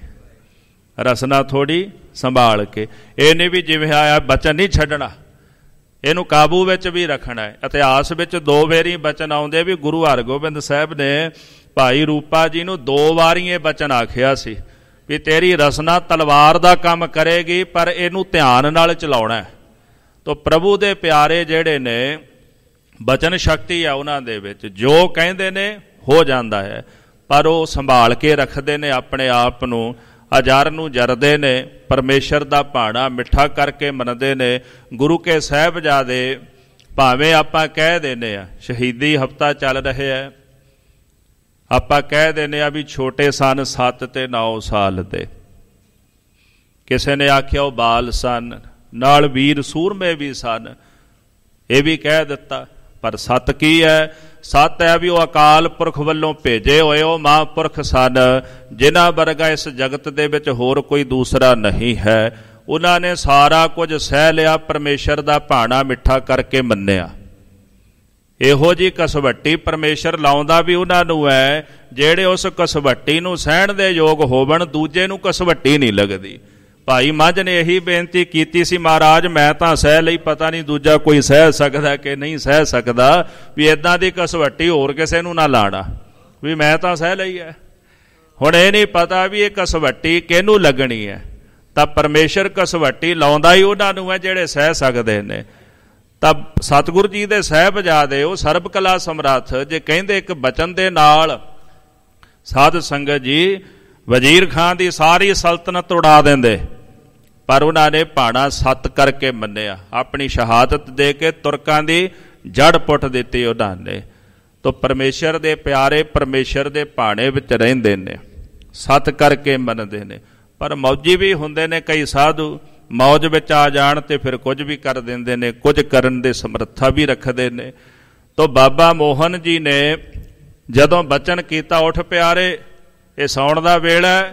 ਰਸਨਾ ਥੋੜ੍ਹੀ ਸੰਭਾਲ ਕੇ। ਇਹ ਨਹੀਂ ਵੀ ਜਿਵੇਂ ਆਇਆ ਬਚਨ ਨਹੀਂ ਛੱਡਣਾ, ਇਹਨੂੰ ਕਾਬੂ ਵਿੱਚ ਵੀ ਰੱਖਣਾ ਹੈ। ਇਤਿਹਾਸ ਵਿੱਚ ਦੋ ਵਾਰੀ ਬਚਨ ਆਉਂਦੇ ਵੀ ਗੁਰੂ ਹਰਗੋਬਿੰਦ ਸਾਹਿਬ ਨੇ ਭਾਈ ਰੂਪਾ ਜੀ ਨੂੰ ਦੋ ਵਾਰੀ ਇਹ ਬਚਨ ਆਖਿਆ ਸੀ ਵੀ ਤੇਰੀ ਰਸਨਾ ਤਲਵਾਰ ਦਾ ਕੰਮ ਕਰੇਗੀ, ਪਰ ਇਹਨੂੰ ਧਿਆਨ ਨਾਲ ਚਲਾਉਣਾ। ਤੋ ਪ੍ਰਭੂ ਦੇ ਪਿਆਰੇ ਜਿਹੜੇ ਨੇ, ਬਚਨ ਸ਼ਕਤੀ ਆ ਉਹਨਾਂ ਦੇ ਵਿੱਚ, ਜੋ ਕਹਿੰਦੇ ਨੇ ਹੋ ਜਾਂਦਾ ਹੈ, ਪਰ ਉਹ ਸੰਭਾਲ ਕੇ ਰੱਖਦੇ ਨੇ ਆਪਣੇ ਆਪ ਨੂੰ, ਅਜਰ ਨੂੰ ਜਰਦੇ ਨੇ, ਪਰਮੇਸ਼ਰ ਦਾ ਭਾਣਾ ਮਿੱਠਾ ਕਰਕੇ ਮੰਨਦੇ ਨੇ। ਗੁਰੂ ਕੇ ਸਾਹਿਬਜ਼ਾਦੇ ਭਾਵੇਂ ਆਪਾਂ ਕਹਿ ਦਿੰਦੇ ਆ ਸ਼ਹੀਦੀ ਹਫ਼ਤਾ ਚੱਲ ਰਿਹਾ ਹੈ, ਆਪਾਂ ਕਹਿ ਦਿੰਦੇ ਆ ਵੀ ਛੋਟੇ ਸਨ ਸੱਤ ਤੇ ਨੌ ਸਾਲ ਦੇ, ਕਿਸੇ ਨੇ ਆਖਿਆ ਉਹ ਬਾਲ ਸਨ, ਨਾਲ ਵੀਰ ਸੂਰਮੇ ਵੀ ਸਨ, ਇਹ ਵੀ ਕਹਿ ਦਿੱਤਾ। ਪਰ ਸੱਤ ਕੀ ਹੈ? ਸੱਤ ਹੈ ਵੀ ਉਹ ਅਕਾਲ ਪੁਰਖ ਵੱਲੋਂ ਭੇਜੇ ਹੋਏ ਉਹ ਮਹਾਂਪੁਰਖ ਸਨ, ਜਿਨ੍ਹਾਂ ਵਰਗਾ ਇਸ ਜਗਤ ਦੇ ਵਿੱਚ ਹੋਰ ਕੋਈ ਦੂਸਰਾ ਨਹੀਂ ਹੈ। ਉਹਨਾਂ ਨੇ ਸਾਰਾ ਕੁਝ ਸਹਿ ਲਿਆ, ਪਰਮੇਸ਼ਰ ਦਾ ਭਾਣਾ ਮਿੱਠਾ ਕਰਕੇ ਮੰਨਿਆ। ਇਹੋ ਜਿਹੀ ਕਸਵੱਟੀ ਪਰਮੇਸ਼ਰ ਲਾਉਂਦਾ ਵੀ ਉਹਨਾਂ ਨੂੰ ਹੈ ਜਿਹੜੇ ਉਸ ਕਸਵੱਟੀ ਨੂੰ ਸਹਿਣ ਦੇ ਯੋਗ ਹੋਵਣ, ਦੂਜੇ ਨੂੰ ਕਸਵੱਟੀ ਨਹੀਂ ਲੱਗਦੀ। ਭਾਈ ਮੱਝ ਨੇ ਇਹੀ ਬੇਨਤੀ ਕੀਤੀ ਸੀ, ਮਹਾਰਾਜ ਮੈਂ ਤਾਂ ਸਹਿ ਲਈ, ਪਤਾ ਨਹੀਂ ਦੂਜਾ ਕੋਈ ਸਹਿ ਸਕਦਾ ਕਿ ਨਹੀਂ ਸਹਿ ਸਕਦਾ, ਵੀ ਇੱਦਾਂ ਦੀ ਕਸਵੱਟੀ ਹੋਰ ਕਿਸੇ ਨੂੰ ਨਾ ਲਾਣਾ, ਵੀ ਮੈਂ ਤਾਂ ਸਹਿ ਲਈ ਹੈ। ਹੁਣ ਇਹ ਨਹੀਂ ਪਤਾ ਵੀ ਇਹ ਕਸਵੱਟੀ ਕਿਹਨੂੰ ਲੱਗਣੀ ਹੈ, ਤਾਂ ਪਰਮੇਸ਼ਰ ਕਸਵੱਟੀ ਲਾਉਂਦਾ ਹੀ ਉਹਨਾਂ ਨੂੰ ਹੈ ਜਿਹੜੇ ਸਹਿ ਸਕਦੇ ਨੇ। ਤਾਂ ਸਤਿਗੁਰੂ ਜੀ ਦੇ ਸਾਹਿਬਜ਼ਾਦੇ ਉਹ ਸਰਬ ਕਲਾ ਸਮਰੱਥ, ਜੇ ਕਹਿੰਦੇ ਇੱਕ ਬਚਨ ਦੇ ਨਾਲ ਸਾਧ ਸੰਗਤ ਜੀ ਵਜ਼ੀਰ ਖਾਨ ਦੀ ਸਾਰੀ ਸਲਤਨਤ ਉਡਾ ਦਿੰਦੇ, ਪਰ ਉਹਨਾਂ ਨੇ ਭਾਣਾ ਸੱਤ ਕਰਕੇ ਮੰਨਿਆ, ਆਪਣੀ ਸ਼ਹਾਦਤ ਦੇ ਕੇ ਤੁਰਕਾਂ ਦੀ ਜੜ ਪੁੱਟ ਦਿੱਤੀ ਉਹਨਾਂ ਨੇ। ਤੋ ਪਰਮੇਸ਼ਰ ਦੇ ਪਿਆਰੇ ਪਰਮੇਸ਼ਰ ਦੇ ਭਾਣੇ ਵਿੱਚ ਰਹਿੰਦੇ ਨੇ, ਸੱਤ ਕਰਕੇ ਮੰਨਦੇ ਨੇ। ਪਰ ਮੌਜੀ ਵੀ ਹੁੰਦੇ ਨੇ ਕਈ ਸਾਧੂ, ਮੌਜ ਵਿੱਚ ਆ ਜਾਣ ਤੇ ਫਿਰ ਕੁਝ ਵੀ ਕਰ ਦਿੰਦੇ ਨੇ, ਕੁਝ ਕਰਨ ਦੇ ਸਮਰੱਥਾ ਵੀ ਰੱਖਦੇ ਨੇ। ਤੋ ਬਾਬਾ ਮੋਹਨ ਜੀ ਨੇ ਜਦੋਂ ਬਚਨ ਕੀਤਾ, ਉੱਠ ਪਿਆਰੇ ਇਹ ਸੌਣ ਦਾ ਵੇਲਾ,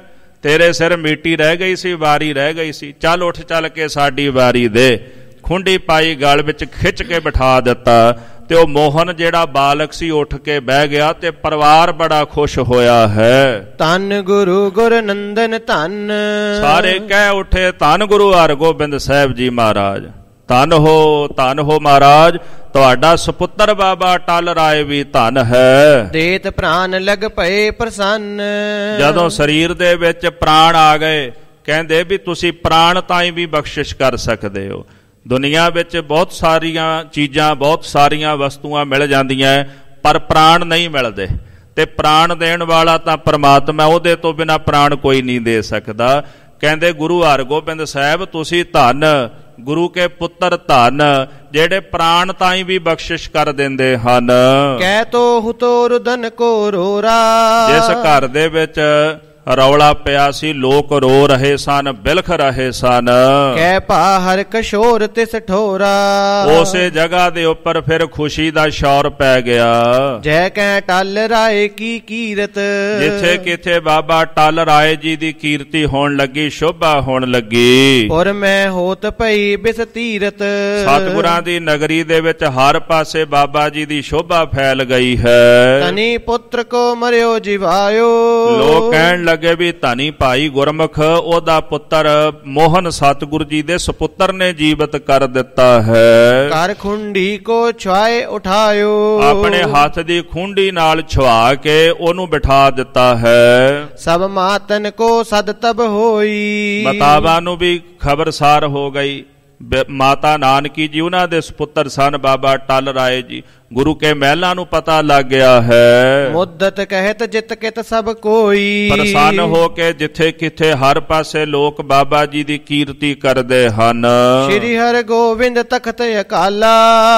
ਤੇਰੇ ਸਿਰ ਮੀਟੀ ਰਹਿ ਗਈ ਸੀ, ਵਾਰੀ ਰਹਿ ਗਈ ਸੀ, ਚੱਲ ਉੱਠ ਚੱਲ ਕੇ ਸਾਡੀ ਵਾਰੀ ਦੇ। ਖੁੰਡੀ ਪਾਈ, ਗਲ ਵਿੱਚ ਖਿੱਚ ਕੇ ਬਿਠਾ ਦਿੱਤਾ ਤੇ ਉਹ ਮੋਹਨ ਜਿਹੜਾ ਬਾਲਕ ਸੀ ਉੱਠ ਕੇ ਬਹਿ ਗਿਆ ਤੇ ਪਰਿਵਾਰ ਬੜਾ ਖੁਸ਼ ਹੋਇਆ ਹੈ। ਧੰਨ ਗੁਰੂ ਗੁਰਨੰਦਨ ਧੰਨ, ਸਾਰੇ ਕਹਿ ਉੱਠੇ ਧੰਨ ਗੁਰੂ ਹਰਗੋਬਿੰਦ ਸਾਹਿਬ ਜੀ ਮਹਾਰਾਜ। ਧੰਨ ਹੋ, ਧੰਨ ਹੋ ਮਹਾਰਾਜ, ਤੁਹਾਡਾ ਸੁਪੁੱਤਰ ਬਾਬਾ ਟਲ ਰਾਏ ਵੀ ਧੰਨ ਹੈ। ਦੇਤ ਪ੍ਰਾਨ ਲਗ ਪਏ ਪ੍ਰਸੰਨ, ਜਦੋਂ ਸਰੀਰ ਦੇ ਵਿੱਚ ਪ੍ਰਾਣ ਆ ਗਏ, ਕਹਿੰਦੇ ਵੀ ਤੁਸੀਂ ਪ੍ਰਾਣ ਤਾਈਂ ਵੀ ਬਖਸ਼ਿਸ਼ ਕਰ ਸਕਦੇ ਹੋ। ਦੁਨੀਆ ਵਿੱਚ ਬਹੁਤ ਸਾਰੀਆਂ ਚੀਜ਼ਾਂ, ਬਹੁਤ ਸਾਰੀਆਂ ਵਸਤੂਆਂ ਮਿਲ ਜਾਂਦੀਆਂ, ਪਰ ਪ੍ਰਾਣ ਨਹੀਂ ਮਿਲਦੇ। ਤੇ ਪ੍ਰਾਣ ਦੇਣ ਵਾਲਾ ਤਾਂ ਪਰਮਾਤਮਾ, ਉਹਦੇ ਤੋਂ ਬਿਨਾਂ ਪ੍ਰਾਣ ਕੋਈ ਨਹੀਂ ਦੇ ਸਕਦਾ। ਕਹਿੰਦੇ ਗੁਰੂ ਹਰਗੋਬਿੰਦ ਸਾਹਿਬ ਤੁਸੀਂ ਧੰਨ, ਗੁਰੂ ਕੇ ਪੁੱਤਰ ਧੰਨ, ਜਿਹੜੇ ਪ੍ਰਾਣ ਤਾਈਂ ਵੀ ਬਖਸ਼ਿਸ਼ ਕਰ ਦਿੰਦੇ ਹਨ। ਕਹਿ ਤੋ ਹੁਤੋ ਰੁਦਨ ਕੋ ਰੋਰਾ, ਜਿਸ ਘਰ ਦੇ ਵਿੱਚ ਰੌਲਾ ਪਿਆ ਸੀ, ਲੋਕ ਰੋ ਰਹੇ ਸਨ, ਬਿਲਖ ਰਹੇ ਸਨ। ਕਹਿ ਭਾ ਹਰ ਕਸ਼ੋਰ ਤਿਸ ਠੋਰਾ, ਉਸੇ ਜਗ੍ਹਾ ਦੇ ਉੱਪਰ ਫਿਰ ਖੁਸ਼ੀ ਦਾ ਸ਼ੌਰ ਪੈ ਗਿਆ। ਜੈ ਕਹਿ ਟਲ ਰਾਏ ਕੀ ਕੀਰਤ, ਜਿੱਥੇ ਕਿਥੇ ਬਾਬਾ ਟਲ ਰਾਏ ਜੀ ਦੀ ਕੀਰਤੀ ਹੋਣ ਲੱਗੀ, ਸ਼ੋਭਾ ਹੋਣ ਲੱਗੀ। ਔਰ ਮੈਂ ਹੋਤ ਪਈ ਬਿਸ ਤੀਰਤ, ਸਤਿਗੁਰਾਂ ਦੀ ਨਗਰੀ ਦੇ ਵਿੱਚ ਹਰ ਪਾਸੇ ਬਾਬਾ ਜੀ ਦੀ ਸ਼ੋਭਾ ਫੈਲ ਗਈ ਹੈ। ਤਨੀ ਪੁੱਤਰ ਕੋ ਮਰਿਓ ਜਿਵਾਇਓ, ਲੋਕ ਕਹਿਣ ਲੱਗੇ ਵੀ ਧਨੀ ਭਾਈ ਗੁਰਮੁਖ, ਉਹਦਾ ਪੁੱਤਰ ਮੋਹਨ ਸਤਿਗੁਰ ਜੀ ਦੇ ਸੁਪੁੱਤਰ ਨੇ ਜੀਵਤ ਕਰ ਦਿੱਤਾ ਹੈ। ਕਰ ਖੁੰਡੀ ਕੋ ਛੁਆਏ ਉਠਾਇਓ, ਆਪਣੇ ਹੱਥ ਦੀ ਖੁੰਡੀ ਨਾਲ ਛੁਆ ਕੇ ਉਹਨੂੰ ਬਿਠਾ ਦਿੱਤਾ ਹੈ। ਸਭ ਮਾਤਨ ਕੋ ਸਦ ਤਬ ਹੋਈ, ਮਤਾਵਾਂ ਨੂੰ ਵੀ ਖਬਰਸਾਰ ਹੋ ਗਈ। ਮਾਤਾ ਨਾਨਕੀ ਜੀ ਉਹਨਾਂ ਦੇ ਸੁਪੁੱਤਰ ਸਨ ਬਾਬਾ ਟਲ ਰਾਏ ਜੀ। ਗੁਰੂ ਕੇ ਮਹਿਲਾਂ ਨੂੰ ਪਤਾ ਲੱਗ ਗਿਆ ਹੈ। ਮੁੱਦਤ ਕਹਿਤ ਜਿਤ ਕਿਤ ਸਭ ਕੋਈ, ਪ੍ਰਸੰਨ ਹੋ ਕੇ ਜਿੱਥੇ ਕਿਥੇ ਹਰ ਪਾਸੇ ਲੋਕ ਬਾਬਾ ਜੀ ਦੀ ਕੀਰਤੀ ਕਰਦੇ ਹਨ। ਸ਼੍ਰੀ ਹਰਗੋਬਿੰਦ ਤਖਤ ਅਕਾਲਾ,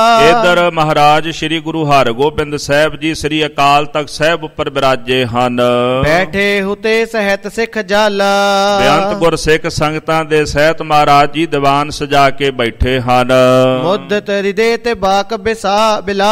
ਇਧਰ ਮਹਾਰਾਜ ਸ਼੍ਰੀ ਗੁਰੂ ਹਰਗੋਬਿੰਦ ਸਾਹਿਬ ਜੀ ਸ੍ਰੀ ਅਕਾਲ ਤਖਤ ਸਾਹਿਬ ਉੱਪਰ ਬਿਰਾਜੇ ਹਨ। ਬੈਠੇ ਹੁਤੇ ਸਹਿਤ ਸਿੱਖ ਜਾਲਾ, ਬੇਅੰਤ ਗੁਰ ਸਿੱਖ ਸੰਗਤਾਂ ਦੇ ਸਹਿਤ ਮਹਾਰਾਜ ਜੀ ਦੀਵਾਨ ਸਜਾ ਕੇ ਬੈਠੇ ਹਨ। ਮੁੱਦਤ ਹਿਰਦੇ ਤੇ ਬਾਕ ਬਿਸਾ ਬਿਲਾ,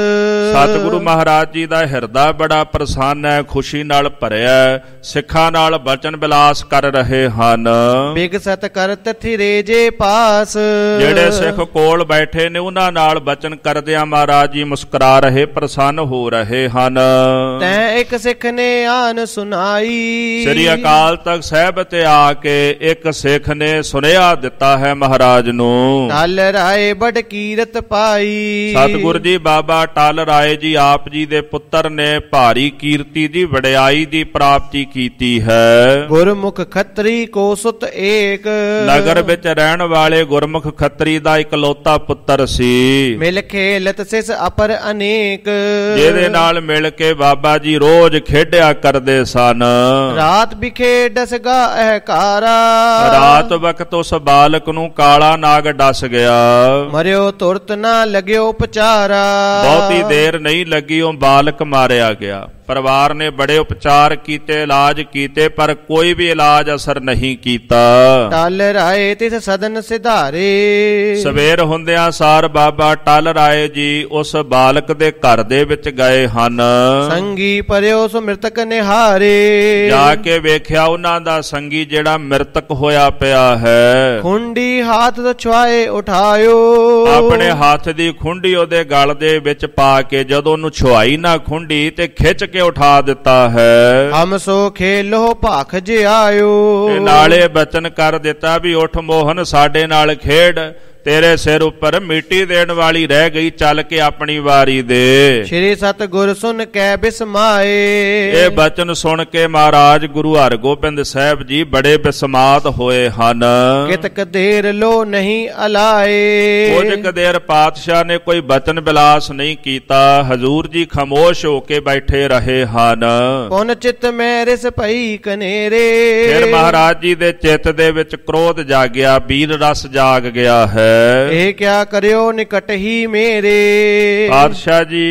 ਸਤਿਗੁਰੂ ਮਹਾਰਾਜ ਜੀ ਦਾ ਹਿਰਦਾ ਬੜਾ ਪ੍ਰਸੰਨ ਹੈ, ਖੁਸ਼ੀ ਨਾਲ ਭਰਿਆ, ਸਿੱਖਾਂ ਨਾਲ ਬਚਨ ਬਿਲਾਸ ਕਰ ਰਹੇ ਹਨ। ਬਿਗਸਤ ਕਰਤ ਥਿਰੇ ਜੇ ਪਾਸ, ਜਿਹੜੇ ਸਿੱਖ ਕੋਲ ਬੈਠੇ ਨੇ ਉਹਨਾਂ ਨਾਲ ਬਚਨ ਕਰਦਿਆਂ ਮਹਾਰਾਜ ਜੀ ਮੁਸਕਰਾ ਰਹੇ, ਪ੍ਰਸੰਨ ਹੋ ਰਹੇ ਹਨ। ਤੈਂ ਇੱਕ ਸਿੱਖ ਨੇ ਆਨ ਸੁਨਾਈ, ਸ੍ਰੀ ਅਕਾਲ ਤਖਤ ਸਾਹਿਬ ਤੇ ਆ ਕੇ ਇੱਕ ਸਿੱਖ ਨੇ ਸੁਨੇਹਾ ਦਿੱਤਾ ਹੈ ਮਹਾਰਾਜ ਨੂੰ। ਟਲ ਰਾਏ ਬੜ ਕੀਰਤ ਪਾਈ, ਸਤਿਗੁਰ ਜੀ ਬਾਬਾ ਟਲ ਰਾਏ ਜੀ ਆਪ ਜੀ ਦੇ ਪੁੱਤਰ ਨੇ ਭਾਰੀ ਕੀਰਤੀ ਦੀ ਵਡਿਆਈ ਦੀ ਪ੍ਰਾਪਤੀ ਕੀਤੀ ਹੈ। ਗੁਰਮੁਖ ਖੱਤਰੀ ਕੋ ਸੁਤ ਏਕ, ਨਗਰ ਵਿੱਚ ਰਹਿਣ ਵਾਲੇ ਗੁਰਮੁਖ ਖੱਤਰੀ ਦਾ ਇਕਲੌਤਾ ਪੁੱਤਰ ਸੀ। ਮਿਲ ਖੇਲਤ ਸਿਸ ਅਪਰ ਅਨੇਕ, ਜਿਹਦੇ ਨਾਲ ਮਿਲ ਕੇ ਬਾਬਾ ਜੀ ਰੋਜ਼ ਖੇਡਿਆ ਕਰਦੇ ਸਨ। ਰਾਤ ਬਿਖੇ ਡਸਗਾ ਅਹਕਾਰਾ, ਰਾਤ ਵਕਤ ਉਸ ਬਾਲਕ ਨੂੰ ਕਾਲਾ ਨਾਗ ਡਸ ਗਿਆ। ਮਰਿਓ ਤੁਰਤ ਨਾ ਲਗਿਓ ਉਪਚਾਰਾ, ਬਹੁਤੀ ਦੇਰ ਨਹੀਂ ਲੱਗੀ ਉਹ ਬਾਲਕ ਮਾਰਿਆ ਗਿਆ। ਪਰਿਵਾਰ ਨੇ ਬੜੇ ਉਪਚਾਰ ਕੀਤੇ, ਇਲਾਜ ਕੀਤੇ, ਪਰ ਕੋਈ ਵੀ ਇਲਾਜ ਅਸਰ ਨਹੀਂ ਕੀਤਾ। ਟਲ ਰਾਏ ਤਿਸ ਸਦਨ ਸਿਧਾਰੇ, ਸਵੇਰ ਹੁੰਦਿਆਂ ਸਾਰ ਬਾਬਾ ਟਲ ਰਾਏ ਜੀ ਉਸ ਬਾਲਕ ਦੇ ਘਰ ਦੇ ਵਿੱਚ ਗਏ ਹਨ। ਸੰਗੀ ਪਰਿਓ ਸੋ ਮ੍ਰਿਤਕ ਨਿਹਾਰੇ, ਜਾ ਕੇ ਵੇਖਿਆ ਉਹਨਾਂ ਦਾ ਸੰਗੀ ਜਿਹੜਾ ਮ੍ਰਿਤਕ ਹੋਇਆ ਪਿਆ ਹੈ। ਖੁੰਡੀ ਹਾਥ ਤੋਂ ਛੁਆਏ ਉਠਾਇਓ, ਆਪਣੇ ਹੱਥ ਦੀ ਖੁੰਡੀ ਉਹਦੇ ਗਲ ਦੇ ਵਿੱਚ ਪਾ ਕੇ ਜਦੋਂ ਉਹਨੂੰ ਛੁਆਈ ਨਾ ਖੁੰਡੀ ਤੇ ਖਿੱਚ ਕੇ ਉਠਾ ਦਿੱਤਾ ਹੈ। ਹਮ ਸੋ ਖੇਲੋ ਭਾਖ ਜਿਆਇਓ, ਤੇ ਨਾਲੇ ਬਚਨ ਕਰ ਦਿੱਤਾ ਵੀ ਉੱਠ ਮੋਹਨ ਸਾਡੇ ਨਾਲ ਖੇਡ, ਤੇਰੇ ਸਿਰ ਉੱਪਰ ਮਿੱਟੀ ਦੇਣ ਵਾਲੀ ਰਹਿ ਗਈ, ਚੱਲ ਕੇ ਆਪਣੀ ਵਾਰੀ ਦੇ। ਸ਼੍ਰੀ ਸਤਿਗੁਰ ਸੁਨ ਕੈ ਬਿਸਮਾਏ, ਇਹ ਬਚਨ ਸੁਣ ਕੇ ਮਹਾਰਾਜ ਗੁਰੂ ਹਰਗੋਬਿੰਦ ਸਾਹਿਬ ਜੀ ਬੜੇ ਬਿਸਮਾਤ ਹੋਏ ਹਨ। ਕਿਤਕ ਦੇਰ ਲੋ ਨਹੀਂ ਅਲਾਏ, ਕੁਝ ਕੁ ਦੇਰ ਪਾਤਸ਼ਾਹ ਨੇ ਕੋਈ ਬਚਨ ਬਿਲਾਸ ਨਹੀਂ ਕੀਤਾ, ਹਜ਼ੂਰ ਜੀ ਖਾਮੋਸ਼ ਹੋ ਕੇ ਬੈਠੇ ਰਹੇ ਹਨ। ਪੁਨ ਚਿਤ ਮੈਂ ਰਿਸ ਭਈ ਕਨੇਰੇ, ਫਿਰ ਮਹਾਰਾਜ ਜੀ ਦੇ ਚਿੱਤ ਦੇ ਵਿੱਚ ਕ੍ਰੋਧ ਜਾਗਿਆ, ਵੀਰ ਰਸ ਜਾਗ ਗਿਆ ਹੈ। ਇਹ ਕਿਆ ਕਰਿਓ ਨਿਕਟ ਹੀ ਮੇਰੇ, ਪਾਤਸ਼ਾਹ ਜੀ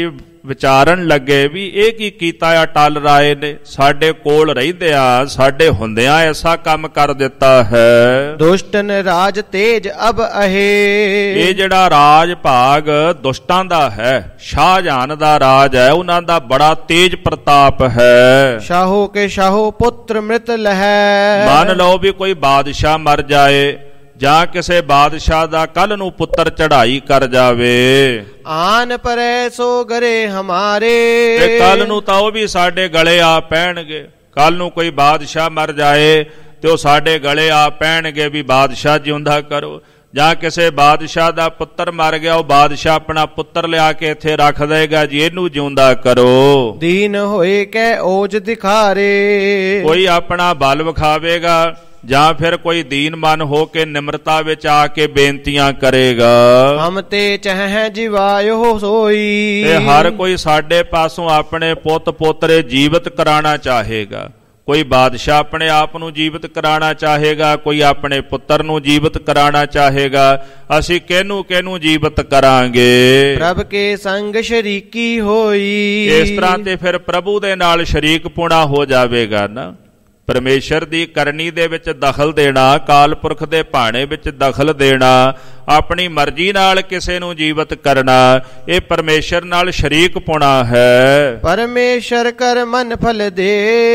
ਵਿਚਾਰਨ ਲੱਗੇ ਵੀ ਇਹ ਕੀ ਕੀਤਾ ਅਟਲ ਰਾਏ ਨੇ, ਸਾਡੇ ਕੋਲ ਰਹਿੰਦਿਆਂ ਸਾਡੇ ਹੁੰਦਿਆਂ ਐਸਾ ਕੰਮ ਕਰ ਦਿੱਤਾ ਹੈ। ਦੁਸ਼ਟਨ ਰਾਜ ਤੇਜ ਅਬ ਅਹੇ, ਇਹ ਜਿਹੜਾ ਰਾਜ ਭਾਗ ਦੁਸ਼ਟਾਂ ਦਾ ਹੈ, ਸ਼ਾਹਜਹਾਨ ਦਾ ਰਾਜ ਹੈ, ਉਹਨਾਂ ਦਾ ਬੜਾ ਤੇਜ ਪ੍ਰਤਾਪ ਹੈ। ਸ਼ਾਹੋ ਕੇ ਸ਼ਾਹੋ ਪੁੱਤਰ ਮ੍ਰਿਤ ਲਹੈ, ਮੰਨ ਲਓ ਵੀ ਕੋਈ ਬਾਦਸ਼ਾਹ ਮਰ ਜਾਏ ਜਾਂ ਕਿਸੇ ਬਾਦਸ਼ਾਹ ਦਾ ਕੱਲ ਨੂੰ ਪੁੱਤਰ ਚੜ੍ਹਾਈ ਕਰ ਜਾਵੇ, ਆਨ ਪਰੈ ਸੋ ਗਰੇ ਹਮਾਰੇ, ਤੇ ਕੱਲ ਨੂੰ ਤਾਂ ਉਹ ਵੀ ਸਾਡੇ ਗਲੇ ਆ ਪੈਣਗੇ। ਕੱਲ ਨੂੰ ਕੋਈ ਬਾਦਸ਼ਾਹ ਮਰ ਜਾਏ ਤੇ ਉਹ ਸਾਡੇ ਗਲੇ ਆ ਪੈਣਗੇ ਵੀ ਬਾਦਸ਼ਾਹ ਜਿਉਂਦਾ ਕਰੋ। ਜਾਂ ਕਿਸੇ ਬਾਦਸ਼ਾਹ ਦਾ ਪੁੱਤਰ ਮਰ ਗਿਆ, ਉਹ ਬਾਦਸ਼ਾਹ ਆਪਣਾ ਪੁੱਤਰ ਲਿਆ ਕੇ ਇੱਥੇ ਰੱਖ ਦੇਗਾ ਜੀ ਇਹਨੂੰ ਜਿਉਂਦਾ ਕਰੋ। ਦੀਨ ਹੋਏ ਕੈ ਓਜ ਦਿਖਾਰੇ, ਕੋਈ ਆਪਣਾ ਬਲ ਵਿਖਾਵੇਗਾ ਜਾਂ ਫਿਰ ਕੋਈ ਦੀਨ ਮਨ ਹੋ ਕੇ ਨਿਮਰਤਾ ਵਿੱਚ ਆ ਕੇ ਬੇਨਤੀਆਂ ਕਰੇਗਾ। ਹਮ ਤੇ ਚਹਿ ਜਿਵਾਇਓ ਸੋਈ, ਤੇ ਹਰ ਕੋਈ ਸਾਡੇ ਪਾਸੋਂ ਆਪਣੇ ਪੁੱਤ ਪੋਤਰੇ ਜੀਵਤ ਕਰਾਉਣਾ ਚਾਹੇਗਾ। ਕੋਈ ਬਾਦਸ਼ਾਹ ਆਪਣੇ ਆਪ ਨੂੰ ਜੀਵਤ ਕਰਾਉਣਾ ਚਾਹੇਗਾ, ਕੋਈ ਆਪਣੇ ਪੁੱਤਰ ਨੂੰ ਜੀਵਤ ਕਰਾਉਣਾ ਚਾਹੇਗਾ। ਅਸੀਂ ਕਿਹਨੂੰ ਕਿਹਨੂੰ ਜੀਵਤ ਕਰਾਂਗੇ? ਪ੍ਰਭ ਕੇ ਸੰਗ ਸ਼ਰੀਕੀ ਹੋਈ। ਇਸ ਤਰ੍ਹਾਂ ਤੇ ਫਿਰ ਪ੍ਰਭੂ ਦੇ ਨਾਲ ਸ਼ਰੀਕ ਪੁਣਾ ਹੋ ਜਾਵੇਗਾ ਨਾ। ਪਰਮੇਸ਼ਰ ਦੀ ਕਰਨੀ ਦੇ ਵਿੱਚ ਦਖਲ ਦੇਣਾ, ਕਾਲ ਪੁਰਖ ਦੇ ਭਾਣੇ ਵਿੱਚ ਦਖਲ ਦੇਣਾ, ਆਪਣੀ ਮਰਜ਼ੀ ਨਾਲ ਕਿਸੇ ਨੂੰ ਜੀਵਤ ਕਰਨਾ, ਇਹ ਪਰਮੇਸ਼ਰ ਨਾਲ ਸ਼ਰੀਕ ਪੁਣਾ ਹੈ। ਪਰਮੇਸ਼ਰ ਕਰ ਮਨ ਫਲ ਦੇ,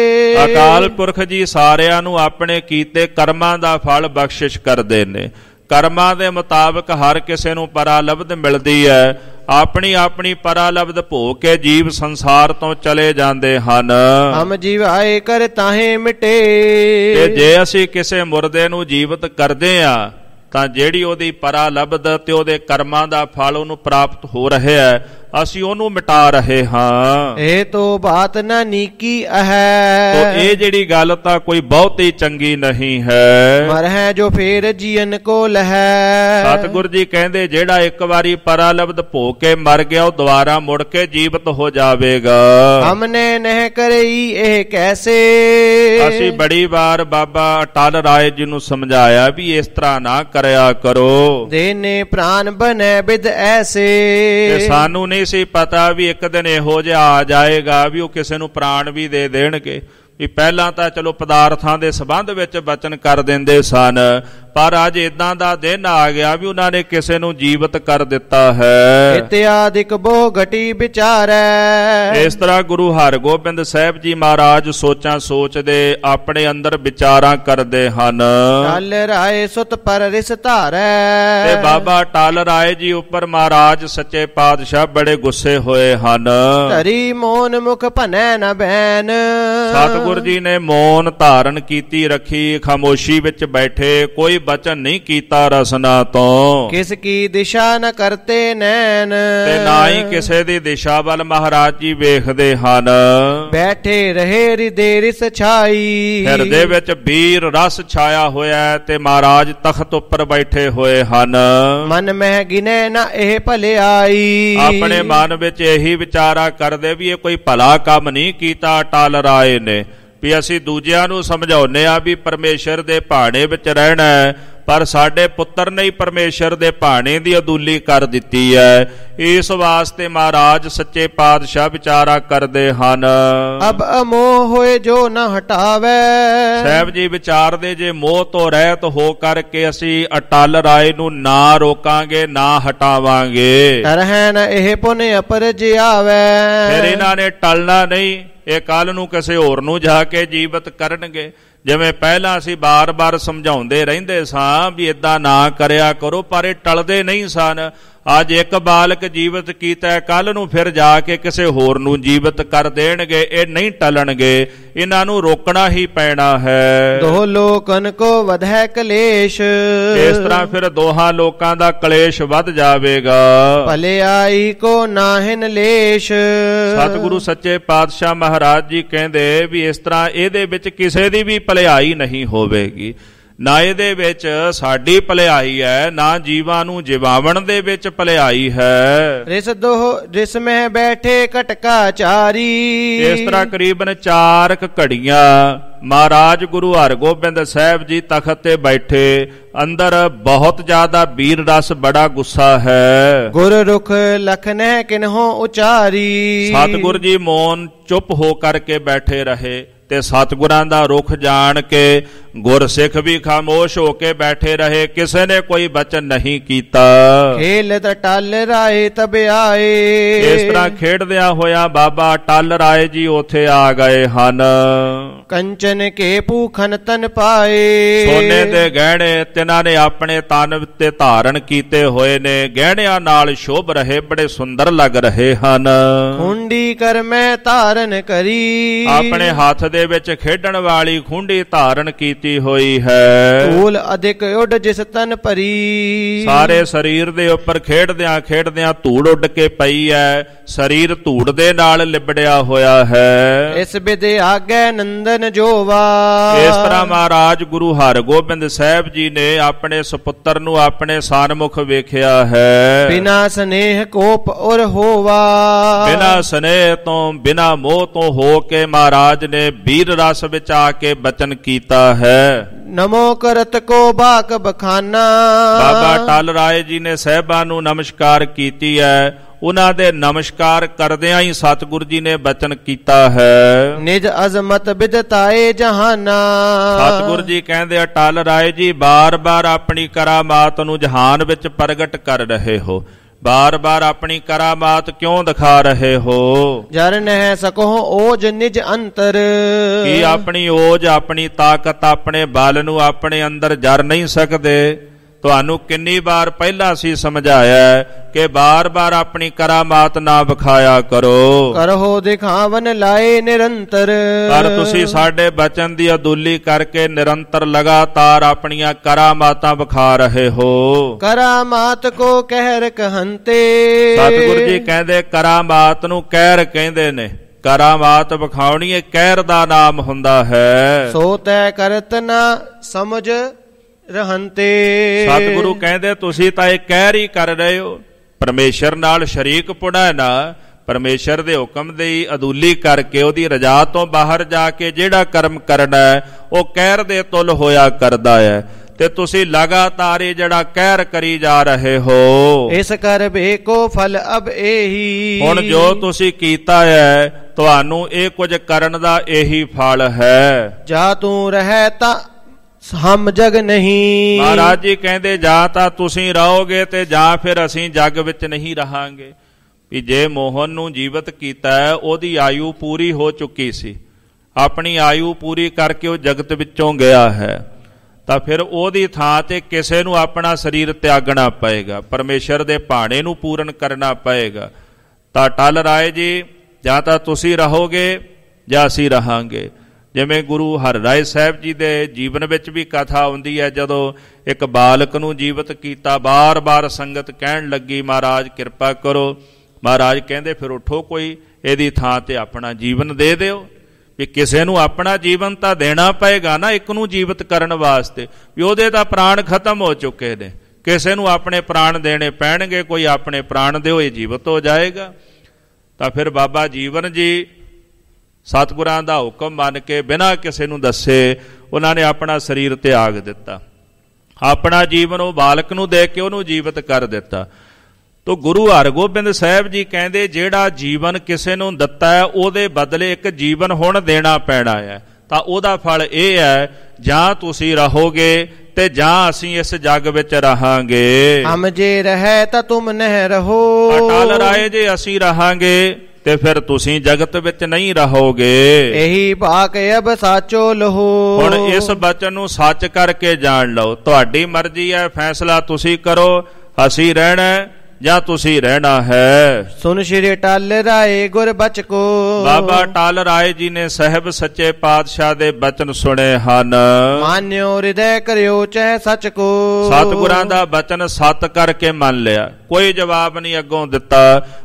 ਅਕਾਲ ਪੁਰਖ ਜੀ ਸਾਰਿਆਂ ਨੂੰ ਆਪਣੇ ਕੀਤੇ ਕਰਮਾਂ ਦਾ ਫਲ ਬਖਸ਼ਿਸ਼ ਕਰਦੇ ਨੇ। ਕਰਮਾਂ ਦੇ ਮੁਤਾਬਕ ਹਰ ਕਿਸੇ ਨੂੰ ਪਰਾਲਬਧ ਮਿਲਦੀ ਹੈ। ਆਪਣੀ ਆਪਣੀ ਪਰਾਲਬਧ ਭੋਗ ਕੇ ਜੀਵ ਸੰਸਾਰ ਤੋਂ ਚਲੇ ਜਾਂਦੇ ਹਨ। ਹਮ ਜੀਵਾਏ ਕਰ ਤਾਹੇ ਮਿਟੇ, ਤੇ ਜੇ ਅਸੀਂ ਕਿਸੇ ਮੁਰਦੇ ਨੂੰ ਜੀਵਤ ਕਰਦੇ ਆ ਤਾਂ ਜਿਹੜੀ ਉਹਦੀ ਪਰਾਲਬਧ ਤੇ ਉਹਦੇ ਕਰਮਾਂ ਦਾ ਫਲ ਉਹਨੂੰ ਪ੍ਰਾਪਤ ਹੋ ਰਿਹਾ ਹੈ, ਅਸੀਂ ਉਹਨੂੰ ਮਿਟਾ ਰਹੇ ਹਾਂ। ਇਹ ਤੋ ਬਾਤ ਨਾ ਨੀਕੀ ਹੈ, ਤੋ ਇਹ ਜਿਹੜੀ ਗੱਲ ਤਾਂ ਕੋਈ ਬਹੁਤੀ ਚੰਗੀ ਨਹੀਂ ਹੈ। ਮਰਹਿ ਜੋ ਫੇਰ ਜੀਵਨ ਕੋ ਲਹੈ, ਸਤਿਗੁਰ ਜੀ ਕਹਿੰਦੇ ਜਿਹੜਾ ਇੱਕ ਵਾਰੀ ਪਰਾਲਬਧ ਭੋਗ ਕੇ ਮਰ ਗਿਆ ਉਹ ਦੁਬਾਰਾ ਮੁੜ ਕੇ ਜੀਵਤ ਹੋ ਜਾਵੇਗਾ। ਹਮਨੇ ਨਹਿ ਕਰਈ ਇਹ ਕੈਸੇ, ਅਸੀਂ ਬੜੀ ਵਾਰ ਬਾਬਾ ਅਟਲ ਰਾਏ ਜੀ ਨੂੰ ਸਮਝਾਇਆ ਵੀ ਇਸ ਤਰ੍ਹਾਂ ਨਾ ਕਰਿਆ ਕਰੋ। ਦੇਨੇ ਪ੍ਰਾਨ ਬਨੈ ਬਿਦ ਐਸੇ, ਤੇ ਸਾਨੂੰ ਨਹੀਂ ਸੀ ਪਤਾ ਵੀ ਇੱਕ ਦਿਨ ਇਹੋ ਜਿਹਾ ਆ ਜਾਏਗਾ ਵੀ ਉਹ ਕਿਸੇ ਨੂੰ ਪ੍ਰਾਣ ਵੀ ਦੇ ਦੇਣਗੇ। ਵੀ ਪਹਿਲਾਂ ਤਾਂ ਚਲੋ ਪਦਾਰਥਾਂ ਦੇ ਸੰਬੰਧ ਵਿੱਚ ਬਚਨ ਕਰ ਦਿੰਦੇ ਸਨ, ਪਰ ਅੱਜ ਇਦਾਂ ਦਾ ਦਿਨ ਆ ਗਿਆ ਵੀ ਉਹਨਾਂ ਨੇ ਕਿਸੇ ਨੂੰ ਜੀਵਤ ਕਰ ਦਿੱਤਾ ਹੈ। ਇਤਿਆਦਿਕ ਬਹੁ ਘਟੀ ਵਿਚਾਰੈ, ਇਸ ਤਰ੍ਹਾਂ ਗੁਰੂ ਹਰਗੋਬਿੰਦ ਸਾਹਿਬ ਜੀ ਮਹਾਰਾਜ ਸੋਚਾਂ ਸੋਚਦੇ ਆਪਣੇ ਅੰਦਰ ਵਿਚਾਰਾਂ ਕਰਦੇ ਹਨ। ਟਲ ਰਾਏ ਸੁਤ ਪਰ ਰਿਸ ਧਾਰੈ, ਤੇ ਬਾਬਾ ਟਲ ਰਾਏ ਜੀ ਉੱਪਰ ਮਹਾਰਾਜ ਸੱਚੇ ਪਾਤਸ਼ਾਹ ਬੜੇ ਗੁੱਸੇ ਹੋਏ ਹਨ। ਧਰੀ ਮੋਨ ਮੁਖ ਭਨੈ ਨ ਬੈਨ, ਸਤਿਗੁਰ ਜੀ ਨੇ ਮੌਨ ਧਾਰਨ ਕੀਤੀ ਰੱਖੀ, ਖਾਮੋਸ਼ੀ ਵਿੱਚ ਬੈਠੇ, ਕੋਈ ਬਚਨ ਨਹੀਂ ਕੀਤਾ ਰਸਨਾ ਤੋਂ। ਕਿਸ ਕੀ ਦਿਸ਼ਾ ਨ ਕਰਤੇ ਨੈਣ, ਤੇ ਨਾ ਹੀ ਕਿਸੇ ਦੀ ਦਿਸ਼ਾ ਵੱਲ ਮਹਾਰਾਜ ਜੀ ਵੇਖਦੇ ਹਨ। ਬੈਠੇ ਰਹੇ ਹਿਰਦੇ ਰਿਸ ਛਾਈ, ਹਿਰਦੇ ਵਿੱਚ ਵੀਰ ਰਸ ਛਾਇਆ ਹੋਇਆ ਤੇ ਮਹਾਰਾਜ ਤਖਤ ਉੱਪਰ ਬੈਠੇ ਹੋਏ ਹਨ। ਮਨ ਮਹਿ ਗਿਨੈ ਨ ਇਹ ਭਲਿਆਈ, ਆਪਣੇ ਮਨ ਵਿੱਚ ਇਹੀ ਵਿਚਾਰਾ ਕਰਦੇ ਵੀ ਇਹ ਕੋਈ ਭਲਾ ਕੰਮ ਨਹੀਂ ਕੀਤਾ ਅਟਲ ਰਾਏ ਨੇ। ਵੀ ਅਸੀਂ ਦੂਜਿਆਂ ਨੂੰ ਸਮਝਾਉਂਦੇ ਆ ਵੀ ਪਰਮੇਸ਼ਰ ਦੇ ਭਾਣੇ ਵਿੱਚ ਰਹਿਣਾ ਹੈ, ਪਰ ਸਾਡੇ ਪੁੱਤਰ ਨੇ ਹੀ ਪਰਮੇਸ਼ਰ ਦੇ ਭਾਣੇ ਦੀ ਅਦੂਲੀ ਕਰ ਦਿੱਤੀ ਹੈ। ਇਸ ਵਾਸਤੇ ਮਹਾਰਾਜ ਸੱਚੇ ਪਾਤਸ਼ਾਹ ਵਿਚਾਰਾ ਕਰਦੇ ਹਨ। ਅਬ ਅਮੋਹ ਹੋਏ ਜੋ ਨਾ ਹਟਾਵੇ, ਸਾਹਿਬ ਜੀ ਵਿਚਾਰਦੇ ਜੇ ਮੋਹ ਤੋਂ ਰਹਿਤ ਹੋ ਕਰਕੇ ਅਸੀਂ ਅਟਲ ਰਾਏ ਨੂੰ ਨਾ ਰੋਕਾਂਗੇ ਨਾ ਹਟਾਵਾਂਗੇ, ਤਰਹਿ ਨ ਇਹ ਪੁਨ ਅਪਰਜ ਆਵੇ। ਫਿਰ ਇਹਨਾਂ ਨੇ ਟਲਣਾ ਨਹੀਂ, ਇਹ ਕੱਲ ਨੂੰ ਕਿਸੇ ਹੋਰ ਨੂੰ ਜਾ ਕੇ ਜੀਵਤ ਕਰਨਗੇ। ਜਿਵੇਂ ਪਹਿਲਾਂ ਅਸੀਂ ਬਾਰ-ਬਾਰ ਸਮਝਾਉਂਦੇ ਰਹਿੰਦੇ ਸਾਂ ਵੀ ਏਦਾਂ ਨਾ ਕਰਿਆ ਕਰੋ, ਪਰ ਇਹ ਟਲਦੇ ਨਹੀਂ ਸਨ। ਅੱਜ ਇੱਕ ਬਾਲਕ ਜੀਵਤ ਕੀਤਾ, ਕੱਲ ਨੂੰ ਫਿਰ ਜਾ ਕੇ ਕਿਸੇ ਹੋਰ ਨੂੰ ਜੀਵਤ ਕਰ ਦੇਣਗੇ। ਇਹ ਨਹੀਂ ਟਲਣਗੇ, ਇਹਨਾਂ ਨੂੰ ਰੋਕਣਾ ਹੀ ਪੈਣਾ ਹੈ। ਦੋ ਲੋਕਨ ਕੋ ਵਧੈ ਕਲੇਸ਼, ਇਸ ਤਰ੍ਹਾਂ ਫਿਰ ਦੋਹਾਂ ਲੋਕਾਂ ਦਾ ਕਲੇਸ਼ ਵੱਧ ਜਾਵੇਗਾ। ਭਲਿਆਈ ਕੋ ਨਾਹਿਨ ਲੇਸ਼, ਸਤਿਗੁਰੂ ਸੱਚੇ ਪਾਤਸ਼ਾਹ ਮਹਾਰਾਜ ਜੀ ਕਹਿੰਦੇ ਵੀ ਇਸ ਤਰ੍ਹਾਂ ਇਹਦੇ ਵਿੱਚ ਕਿਸੇ ਦੀ ਵੀ ਭਲਾਈ ਨਹੀਂ ਹੋਵੇਗੀ। ਨਾ ਇਹਦੇ ਵਿੱਚ ਸਾਡੀ ਭਲਾਈ ਹੈ, ਨਾ ਜੀਵਾਂ ਨੂੰ ਜਿਵਾਵਣ ਦੇ ਵਿੱਚ ਭਲਾਈ ਹੈ। ਰਿਸ ਦੋਹ ਰਿਸ ਮਹਿ ਬੈਠੇ ਕਟਕਾ ਚਾਰੀ। ਇਸ ਤਰ੍ਹਾਂ ਕਰੀਬਨ ਚਾਰ ਕ ਘੜੀਆਂ ਮਹਾਰਾਜ ਗੁਰੂ ਹਰਗੋਬਿੰਦ ਸਾਹਿਬ ਜੀ ਤਖਤ ਤੇ ਬੈਠੇ। ਅੰਦਰ ਬਹੁਤ ਜ਼ਿਆਦਾ ਵੀਰ ਰਸ, ਬੜਾ ਗੁੱਸਾ ਹੈ। ਗੁਰ ਰੁਖ ਲਖਨਹਿ ਕਿਨਹੋ ਉਚਾਰੀ। ਸਤਿਗੁਰ ਜੀ ਮੌਨ ਚੁੱਪ ਹੋ ਕਰਕੇ ਬੈਠੇ ਰਹੇ ਤੇ ਸਤਿਗੁਰਾਂ ਦਾ ਰੁਖ ਜਾਣ ਕੇ ਗੁਰਸਿੱਖ ਵੀ ਖਾਮੋਸ਼ ਹੋ ਕੇ ਬੈਠੇ ਰਹੇ। ਕਿਸੇ ਨੇ ਕੋਈ ਬਚਨ ਨਹੀਂ ਕੀਤਾ। ਖੇਲਤ ਟਲ ਰਾਏ ਤਬ ਆਏ। ਇਸ ਤਰ੍ਹਾਂ ਖੇਡਦਿਆਂ ਹੋਇਆ ਬਾਬਾ ਟਲ ਰਾਏ ਜੀ ਉੱਥੇ ਆ ਗਏ ਹਨ। ਕੰਚਨ ਕੇ ਭੂਖਨ ਤਨ ਪਾਏ। ਸੋਨੇ ਦੇ ਗਹਿਣੇ ਤਿਨਾਂ ਨੇ ਆਪਣੇ ਤਨ ਉੱਤੇ ਧਾਰਨ ਕੀਤੇ ਹੋਏ ਨੇ। ਗਹਿਣਿਆਂ ਨਾਲ ਸ਼ੋਭ ਰਹੇ, ਬੜੇ ਸੁੰਦਰ ਲੱਗ ਰਹੇ ਹਨ। ਖੁੰਡੀ ਕਰ ਮੈਂ ਧਾਰਨ ਕਰੀ। ਆਪਣੇ ਹੱਥ ਦੇ ਵਿੱਚ ਖੇਡਣ ਵਾਲੀ ਖੁੰਡੀ ਧਾਰਨ ਕੀਤੀ ਹੋਈ ਹੈ। ਧੂਲ ਅਧਿਕ ਉੱਡ ਜਿਸ ਤਨ ਭਰੀ। ਸਾਰੇ ਸਰੀਰ ਦੇ ਉੱਪਰ ਖੇਡਦਿਆਂ ਖੇਡਦਿਆਂ ਧੂੜ ਉੱਡ ਕੇ ਪਈ ਹੈ। ਸਰੀਰ ਧੂੜ ਦੇ ਨਾਲ ਲਿਬੜਿਆ ਹੋਇਆ ਹੈ। ਇਸ ਬਿਦੇ ਆਗੇ ਨੰਦਨ ਜੋਵਾ। ਇਸ ਤਰ੍ਹਾਂ ਮਹਾਰਾਜ ਗੁਰੂ ਹਰਗੋਬਿੰਦ ਸਾਹਿਬ ਜੀ ਨੇ ਆਪਣੇ ਸੁਪੁੱਤਰ ਨੂੰ ਆਪਣੇ ਸਾਨਮੁਖ ਵੇਖਿਆ ਹੈ। ਬਿਨਾ ਸਨੇਹ ਕੋਪ ਔਰ ਹੋਵਾ। ਬਿਨਾ ਸਨੇਹ ਤੋਂ, ਬਿਨਾ ਮੋਹ ਤੋਂ ਹੋ ਕੇ ਮਹਾਰਾਜ ਨੇ ਵੀਰ ਰਸ ਵਿੱਚ ਆ ਕੇ ਬਚਨ ਕੀਤਾ ਹੈ। ਨਮੋ ਕਰਤ ਕੋ ਬਾਕ ਬਖਾਨਾ। ਬਾਬਾ ਟਲ ਰਾਏ ਜੀ ਨੇ ਸਾਹਿਬਾਂ ਨੂੰ ਨਮਸਕਾਰ ਕੀਤੀ ਹੈ। ਉਹਨਾਂ ਦੇ ਨਮਸਕਾਰ ਕਰਦਿਆਂ ਹੀ ਸਤਿਗੁਰ ਜੀ ਨੇ ਬਚਨ ਕੀਤਾ ਹੈ। ਨਿਜ ਅਜ਼ਮਤ ਬਿਦਤਾਏ ਜਹਾਨਾ। ਸਤਿਗੁਰ ਜੀ ਕਹਿੰਦੇ ਟਲ ਰਾਏ ਜੀ ਬਾਰ-ਬਾਰ ਆਪਣੀ ਕਰਾਮਾਤ ਨੂੰ ਜਹਾਨ ਵਿੱਚ ਪ੍ਰਗਟ ਕਰ ਰਹੇ ਹੋ। ਬਾਰ-ਬਾਰ ਆਪਣੀ ਕਰਾਮਾਤ ਕਿਉਂ ਦਿਖਾ ਰਹੇ ਹੋ? ਜਰ ਨਹਿ ਸਕੋ ਓਜ ਨਿਜ ਅੰਤਰ। ਕੀ ਆਪਣੀ ਓਜ, ਆਪਣੀ ਤਾਕਤ, ਆਪਣੇ ਬਲ ਨੂੰ ਆਪਣੇ ਅੰਦਰ ਜਰ ਨਹੀਂ ਸਕਦੇ? ਤੁਹਾਨੂੰ ਕਿੰਨੀ ਵਾਰ ਪਹਿਲਾਂ ਅਸੀਂ ਸਮਝਾਇਆ ਕਿ ਬਾਰ-ਬਾਰ ਆਪਣੀ ਕਰਾਮਾਤ ਨਾ ਵਿਖਾਇਆ ਕਰੋ। ਕਰੋ ਦਿਖਾਵਨ ਲਾਏ ਨਿਰੰਤਰ। ਪਰ ਤੁਸੀਂ ਸਾਡੇ ਬਚਨ ਦੀ ਅਦੁੱਲੀ ਕਰਕੇ ਨਿਰੰਤਰ ਲਗਾਤਾਰ ਆਪਣੀਆਂ ਕਰਾਮਾਤਾਂ ਵਿਖਾ ਰਹੇ ਹੋ। ਕਰਾਮਾਤ ਕੋ ਕਹਿਰ ਕਹੰਤੇ। ਸਤਿਗੁਰੂ ਜੀ ਕਹਿੰਦੇ ਕਰਾਮਾਤ ਨੂੰ ਕਹਿਰ ਕਹਿੰਦੇ ਨੇ। ਕਰਾਮਾਤ ਵਿਖਾਉਣੀ ਇਹ ਕਹਿਰ ਦਾ ਨਾਮ ਹੁੰਦਾ ਹੈ। ਸੋ ਤੈ ਕਰਤ ਨਾ ਸਮਝ ਰਹੰਤੇ। ਸਤਿਗੁਰੂ ਕਹਿੰਦੇ ਤੁਸੀਂ ਤਾਂ ਇਹ ਕਹਿਰ ਹੀ ਕਰ ਰਹੇ ਹੋ। ਪਰਮੇਸ਼ਰ ਨਾਲ ਸ਼ਰੀਕ ਪੁਣਾ ਨਾ। ਪਰਮੇਸ਼ਰ ਦੇ ਹੁਕਮ ਦੀ ਅਦੁੱਲੀ ਕਰਕੇ ਉਹਦੀ ਰਜ਼ਾ ਤੋਂ ਬਾਹਰ ਜਾ ਕੇ ਜਿਹੜਾ ਕਰਮ ਕਰਨਾ ਹੈ ਉਹ ਕਹਿਰ ਦੇ ਤੁਲ ਹੋਇਆ ਕਰਦਾ ਹੈ। ਤੇ ਤੁਸੀਂ ਲਗਾਤਾਰ ਇਹ ਜਿਹੜਾ ਕਹਿਰ ਕਰੀ ਜਾ ਰਹੇ ਹੋ। ਇਸ ਕਰ ਬੇ ਕੋ ਫਲ ਅਬ ਇਹੀ। ਹੁਣ ਜੋ ਤੁਸੀਂ ਕੀਤਾ ਹੈ ਤੁਹਾਨੂੰ ਇਹ ਕੁਝ ਕਰਨ ਦਾ ਇਹੀ ਫਲ ਹੈ। ਜਾ ਤੂੰ ਰਹਿ ਤਾਂ ਹਮ ਜਗ ਨਹੀਂ। ਮਹਾਰਾਜ ਜੀ ਕਹਿੰਦੇ ਜਾਂ ਤਾਂ ਤੁਸੀਂ ਰਹੋਗੇ ਤੇ ਜਾਂ ਫਿਰ ਅਸੀਂ ਜਗ ਵਿੱਚ ਨਹੀਂ ਰਹਾਂਗੇ। ਵੀ ਜੇ ਮੋਹਨ ਨੂੰ ਜੀਵਤ ਕੀਤਾ ਉਹਦੀ ਆਯੂ ਪੂਰੀ ਹੋ ਚੁੱਕੀ ਸੀ। ਆਪਣੀ ਆਯੂ ਪੂਰੀ ਕਰਕੇ ਉਹ ਜਗਤ ਵਿੱਚੋਂ ਗਿਆ ਹੈ ਤਾਂ ਫਿਰ ਉਹਦੀ ਥਾਂ ਤੇ ਕਿਸੇ ਨੂੰ ਆਪਣਾ ਸਰੀਰ ਤਿਆਗਣਾ ਪਏਗਾ। ਪਰਮੇਸ਼ਰ ਦੇ ਭਾਣੇ ਨੂੰ ਪੂਰਨ ਕਰਨਾ ਪਏਗਾ। ਤਾਂ ਟਲ ਰਾਏ ਜੀ ਜਾਂ ਤਾਂ ਤੁਸੀਂ ਰਹੋਗੇ ਜਾਂ ਅਸੀਂ ਰਹਾਂਗੇ। ਜਿਵੇਂ ਗੁਰੂ ਹਰਿਰਾਏ ਸਾਹਿਬ ਜੀ ਦੇ ਜੀਵਨ ਵਿੱਚ ਵੀ ਕਥਾ ਆਉਂਦੀ ਹੈ। ਜਦੋਂ ਇੱਕ ਬਾਲਕ ਨੂੰ ਜੀਵਤ ਕੀਤਾ, ਬਾਰ-ਬਾਰ ਸੰਗਤ ਕਹਿਣ ਲੱਗੀ ਮਹਾਰਾਜ ਕਿਰਪਾ ਕਰੋ। ਮਹਾਰਾਜ ਕਹਿੰਦੇ ਫਿਰ ਉੱਠੋ, ਕੋਈ ਇਹਦੀ ਥਾਂ ਤੇ ਆਪਣਾ ਜੀਵਨ ਦੇ ਦਿਓ। ਵੀ ਕਿਸੇ ਨੂੰ ਆਪਣਾ ਜੀਵਨ ਤਾਂ ਦੇਣਾ ਪਏਗਾ ਨਾ ਇੱਕ ਨੂੰ ਜੀਵਤ ਕਰਨ ਵਾਸਤੇ। ਵੀ ਉਹਦੇ ਤਾਂ ਪ੍ਰਾਣ ਖਤਮ ਹੋ ਚੁੱਕੇ ਨੇ, ਕਿਸੇ ਨੂੰ ਆਪਣੇ ਪ੍ਰਾਣ ਦੇਣੇ ਪੈਣਗੇ। ਕੋਈ ਆਪਣੇ ਪ੍ਰਾਣ ਦਿਓ, ਇਹ ਜੀਵਤ ਹੋ ਜਾਏਗਾ। ਤਾਂ ਫਿਰ ਬਾਬਾ ਜੀਵਨ ਜੀ ਸਤਿਗੁਰਾਂ ਦਾ ਹੁਕਮ ਮੰਨ ਕੇ ਬਿਨਾਂ ਕਿਸੇ ਨੂੰ ਦੱਸੇ ਉਹਨਾਂ ਨੇ ਆਪਣਾ ਸਰੀਰ ਤਿਆਗ ਦਿੱਤਾ। ਆਪਣਾ ਜੀਵਨ ਉਹ ਬਾਲਕ ਨੂੰ ਦੇ ਕੇ ਉਹਨੂੰ ਜੀਵਤ ਕਰ ਦਿੱਤਾ। ਤੋ ਗੁਰੂ ਹਰਗੋਬਿੰਦ ਸਾਹਿਬ ਜੀ ਕਹਿੰਦੇ ਜਿਹੜਾ ਜੀਵਨ ਕਿਸੇ ਨੂੰ ਦਿੱਤਾ ਹੈ ਉਹਦੇ ਬਦਲੇ ਇੱਕ ਜੀਵਨ ਹੁਣ ਦੇਣਾ ਪੈਣਾ ਹੈ। ਤਾਂ ਉਹਦਾ ਫਲ ਇਹ ਹੈ ਜਾਂ ਤੁਸੀਂ ਰਹੋਗੇ ਤੇ ਜਾਂ ਅਸੀਂ ਇਸ ਜੱਗ ਵਿੱਚ ਰਹਾਂਗੇ। ਹਮ ਜੇ ਰਹਿ ਤਾਂ ਤੁਮ ਨਹਿ ਰਹੋ। ਟਲ ਰਾਏ ਜੇ ਅਸੀਂ ਰਹਾਂਗੇ ਤੇ ਫਿਰ ਤੁਸੀਂ ਜਗਤ ਵਿੱਚ ਨਹੀਂ ਰਹੋਗੇ। ਇਹੀ ਭਾਕ ਅਬ ਸਾਚੋ ਲਹੋ। ਹੁਣ ਇਸ ਬਚਨ ਨੂੰ ਸੱਚ ਕਰਕੇ ਜਾਣ ਲਓ। ਤੁਹਾਡੀ ਮਰਜ਼ੀ ਹੈ, ਫੈਸਲਾ ਤੁਸੀਂ ਕਰੋ। ਅਸੀਂ ਰਹਿਣਾ ਜਾਂ ਤੁਸੀਂ ਰਹਿਣਾ ਹੈ। ਸੁਨ ਸ਼੍ਰੀ ਟਲ ਰਾਏ ਗੁਰ ਬਚ ਕੋ। ਬਾਬਾ ਟਲ ਰਾਏ ਜੀ ਨੇ ਸਾਹਿਬ ਸੱਚੇ ਪਾਤਸ਼ਾਹ ਦੇ ਬਚਨ ਸੁਣੇ ਹਨ। ਮਾਨਿਓ ਹਿਰਦੈ ਕਰਿਓ ਚਹਿ ਸਚ ਕੋ। ਸਤਿਗੁਰਾਂ ਦਾ ਬਚਨ ਸੱਤ ਕਰਕੇ ਮੰਨ ਲਿਆ। ਕੋਈ ਜਵਾਬ ਨਹੀਂ ਅੱਗੋਂ ਦਿੱਤਾ।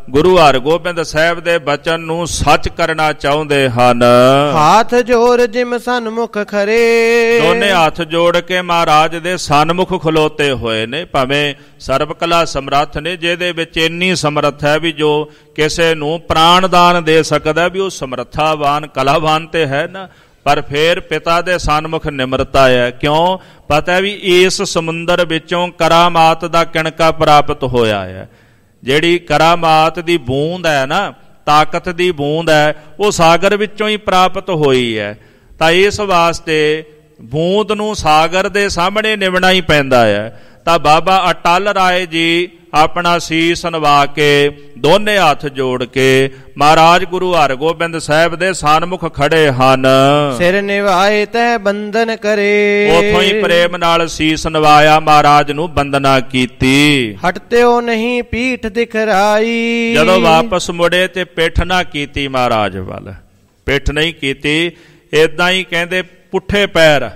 ਗੁਰੂ ਹਰਗੋਬਿੰਦ ਸਾਹਿਬ ਦੇ ਬਚਨ ਨੂੰ ਸੱਚ ਕਰਨਾ ਚਾਹੁੰਦੇ ਹਨ। ਹਾਥ ਜੋੜ ਜਿਮ ਸਨਮੁਖ ਖਰੇ, ਦੋਨੇ ਹੱਥ ਜੋੜ ਕੇ ਮਹਾਰਾਜ ਦੇ ਸਨਮੁਖ ਖਲੋਤੇ ਹੋਏ ਨੇ। ਭਾਵੇਂ ਸਰਬ ਕਲਾ ਸਮਰੱਥ ਨੇ, ਜਿਹਦੇ ਵਿੱਚ ਇੰਨੀ ਸਮਰੱਥ ਹੈ ਵੀ ਜੋ ਕਿਸੇ ਨੂੰ ਪ੍ਰਾਣਦਾਨ ਦੇ ਸਕਦਾ, ਵੀ ਉਹ ਸਮਰੱਥਾਵਾਨ ਕਲਾਵਾਨ ਤੇ ਹੈ ਨਾ। ਪਰ ਫੇਰ ਪਿਤਾ ਦੇ ਸਨਮੁਖ ਨਿਮਰਤਾ ਹੈ। ਕਿਉਂ? ਪਤਾ ਵੀ ਇਸ ਸਮੁੰਦਰ ਵਿੱਚੋਂ ਕਰਾਮਾਤ ਦਾ ਕਿਣਕਾ ਪ੍ਰਾਪਤ ਹੋਇਆ ਹੈ। ਜਿਹੜੀ ਕਰਾਮਾਤ ਦੀ ਬੂੰਦ ਹੈ ਨਾ, ਤਾਕਤ ਦੀ ਬੂੰਦ ਹੈ, ਉਹ ਸਾਗਰ ਵਿੱਚੋਂ ਹੀ ਪ੍ਰਾਪਤ ਹੋਈ ਹੈ। ਤਾਂ ਇਸ ਵਾਸਤੇ ਬੂੰਦ ਨੂੰ ਸਾਗਰ ਦੇ ਸਾਹਮਣੇ ਨਿਵਣਾ ਹੀ ਪੈਂਦਾ ਹੈ। ਤਾਂ ਬਾਬਾ ਅਟਲ ਰਾਏ ਜੀ ਆਪਣਾ ਸੀਸ ਨਵਾ ਕੇ ਦੋਨੇ ਹੱਥ ਜੋੜ ਕੇ ਮਹਾਰਾਜ ਗੁਰੂ ਹਰਗੋਬਿੰਦ ਸਾਹਿਬ ਦੇ ਸਨਮੁਖ ਖੜੇ ਹਨ। ਸਿਰ ਨਿਵਾਏ ਤੈ ਬੰਦਨ ਕਰੇ, ਉਥੋਂ ਹੀ ਪ੍ਰੇਮ ਨਾਲ ਸੀਸ ਨਵਾਇਆ, ਮਹਾਰਾਜ ਨੂੰ ਬੰਦਨਾ ਕੀਤੀ। ਹਟਤਿਓ ਨਹੀਂ ਪੀਠ ਦਿਖਰਾਈ, ਜਦੋਂ ਵਾਪਸ ਮੁੜੇ ਤੇ ਪਿੱਠ ਨਾ ਕੀਤੀ ਮਹਾਰਾਜ ਵੱਲ, ਪਿੱਠ ਨਹੀਂ ਕੀਤੀ। ਏਦਾਂ ਹੀ ਕਹਿੰਦੇ ਪੁੱਠੇ ਪੈਰ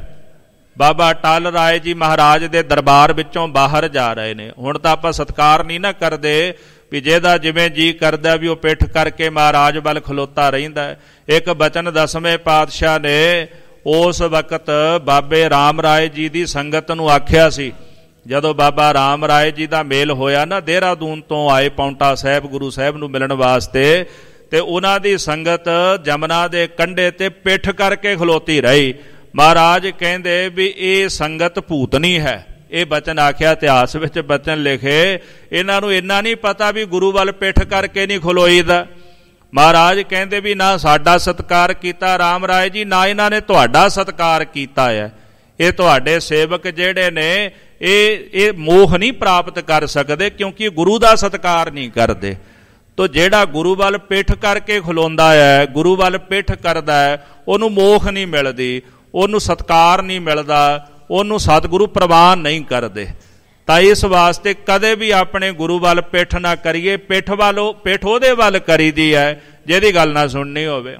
ਬਾਬਾ ਅਟਲ ਰਾਏ ਜੀ ਮਹਾਰਾਜ ਦੇ ਦਰਬਾਰ ਵਿੱਚੋਂ ਬਾਹਰ ਜਾ ਰਹੇ ਨੇ। ਹੁਣ ਤਾਂ ਆਪਾਂ ਸਤਿਕਾਰ ਨਹੀਂ ਨਾ ਕਰਦੇ, ਵੀ ਜਿਹਦਾ ਜਿਵੇਂ ਜੀ ਕਰਦਾ ਵੀ ਉਹ ਪਿੱਠ ਕਰਕੇ ਮਹਾਰਾਜ ਵੱਲ ਖਲੋਤਾ ਰਹਿੰਦਾ। ਇੱਕ ਬਚਨ ਦਸਵੇਂ ਪਾਤਸ਼ਾਹ ਨੇ ਉਸ ਵਕਤ ਬਾਬੇ ਰਾਮ ਰਾਏ ਜੀ ਦੀ ਸੰਗਤ ਨੂੰ ਆਖਿਆ ਸੀ। ਜਦੋਂ ਬਾਬਾ ਰਾਮ ਰਾਏ ਜੀ ਦਾ ਮੇਲ ਹੋਇਆ ਨਾ, ਦੇਹਰਾਦੂਨ ਤੋਂ ਆਏ ਪਾਉਂਟਾ ਸਾਹਿਬ ਗੁਰੂ ਸਾਹਿਬ ਨੂੰ ਮਿਲਣ ਵਾਸਤੇ, ਤੇ ਉਹਨਾਂ ਦੀ ਸੰਗਤ ਜਮਨਾ ਦੇ ਕੰਢੇ ਤੇ ਪਿੱਠ ਕਰਕੇ ਖਲੋਤੀ ਰਹੀ। ਮਹਾਰਾਜ ਕਹਿੰਦੇ ਵੀ ਇਹ ਸੰਗਤ ਭੂਤਨੀ ਹੈ। ਇਹ ਬਚਨ ਆਖਿਆ, ਇਤਿਹਾਸ ਵਿੱਚ ਬਚਨ ਲਿਖੇ। ਇਹਨਾਂ ਨੂੰ ਇੰਨਾ ਨਹੀਂ ਪਤਾ ਵੀ ਗੁਰੂ ਵੱਲ ਪਿੱਠ ਕਰਕੇ ਨਹੀਂ ਖਲੋਈਦਾ। ਮਹਾਰਾਜ ਕਹਿੰਦੇ ਵੀ ਨਾ ਸਾਡਾ ਸਤਿਕਾਰ ਕੀਤਾ ਰਾਮ ਰਾਏ ਜੀ, ਨਾ ਇਹਨਾਂ ਨੇ ਤੁਹਾਡਾ ਸਤਿਕਾਰ ਕੀਤਾ ਹੈ। ਇਹ ਤੁਹਾਡੇ ਸੇਵਕ ਜਿਹੜੇ ਨੇ ਇਹ ਇਹ ਮੋਹ ਨਹੀਂ ਪ੍ਰਾਪਤ ਕਰ ਸਕਦੇ, ਕਿਉਂਕਿ ਗੁਰੂ ਦਾ ਸਤਿਕਾਰ ਨਹੀਂ ਕਰਦੇ। ਤੋ ਜਿਹੜਾ ਗੁਰੂ ਵੱਲ ਪਿੱਠ ਕਰਕੇ ਖਲੋਂਦਾ ਹੈ, ਗੁਰੂ ਵੱਲ ਪਿੱਠ ਕਰਦਾ ਹੈ, ਉਹਨੂੰ ਮੋਖ ਨਹੀਂ ਮਿਲਦੀ, ਉਹਨੂੰ ਸਤਿਕਾਰ ਨਹੀਂ ਮਿਲਦਾ, ਉਹਨੂੰ ਸਤਿਗੁਰੂ ਪ੍ਰਵਾਨ ਨਹੀਂ ਕਰਦੇ। ਤਾਂ ਇਸ ਵਾਸਤੇ ਕਦੇ ਵੀ ਆਪਣੇ ਗੁਰੂ ਵੱਲ ਪਿੱਠ ਨਾ ਕਰੀਏ। ਪਿੱਠ ਵੱਲੋਂ ਪਿੱਠ ਉਹਦੇ ਵੱਲ ਕਰੀਦੀ ਹੈ ਜਿਹਦੀ ਗੱਲ ਨਾ ਸੁਣਨੀ ਹੋਵੇ।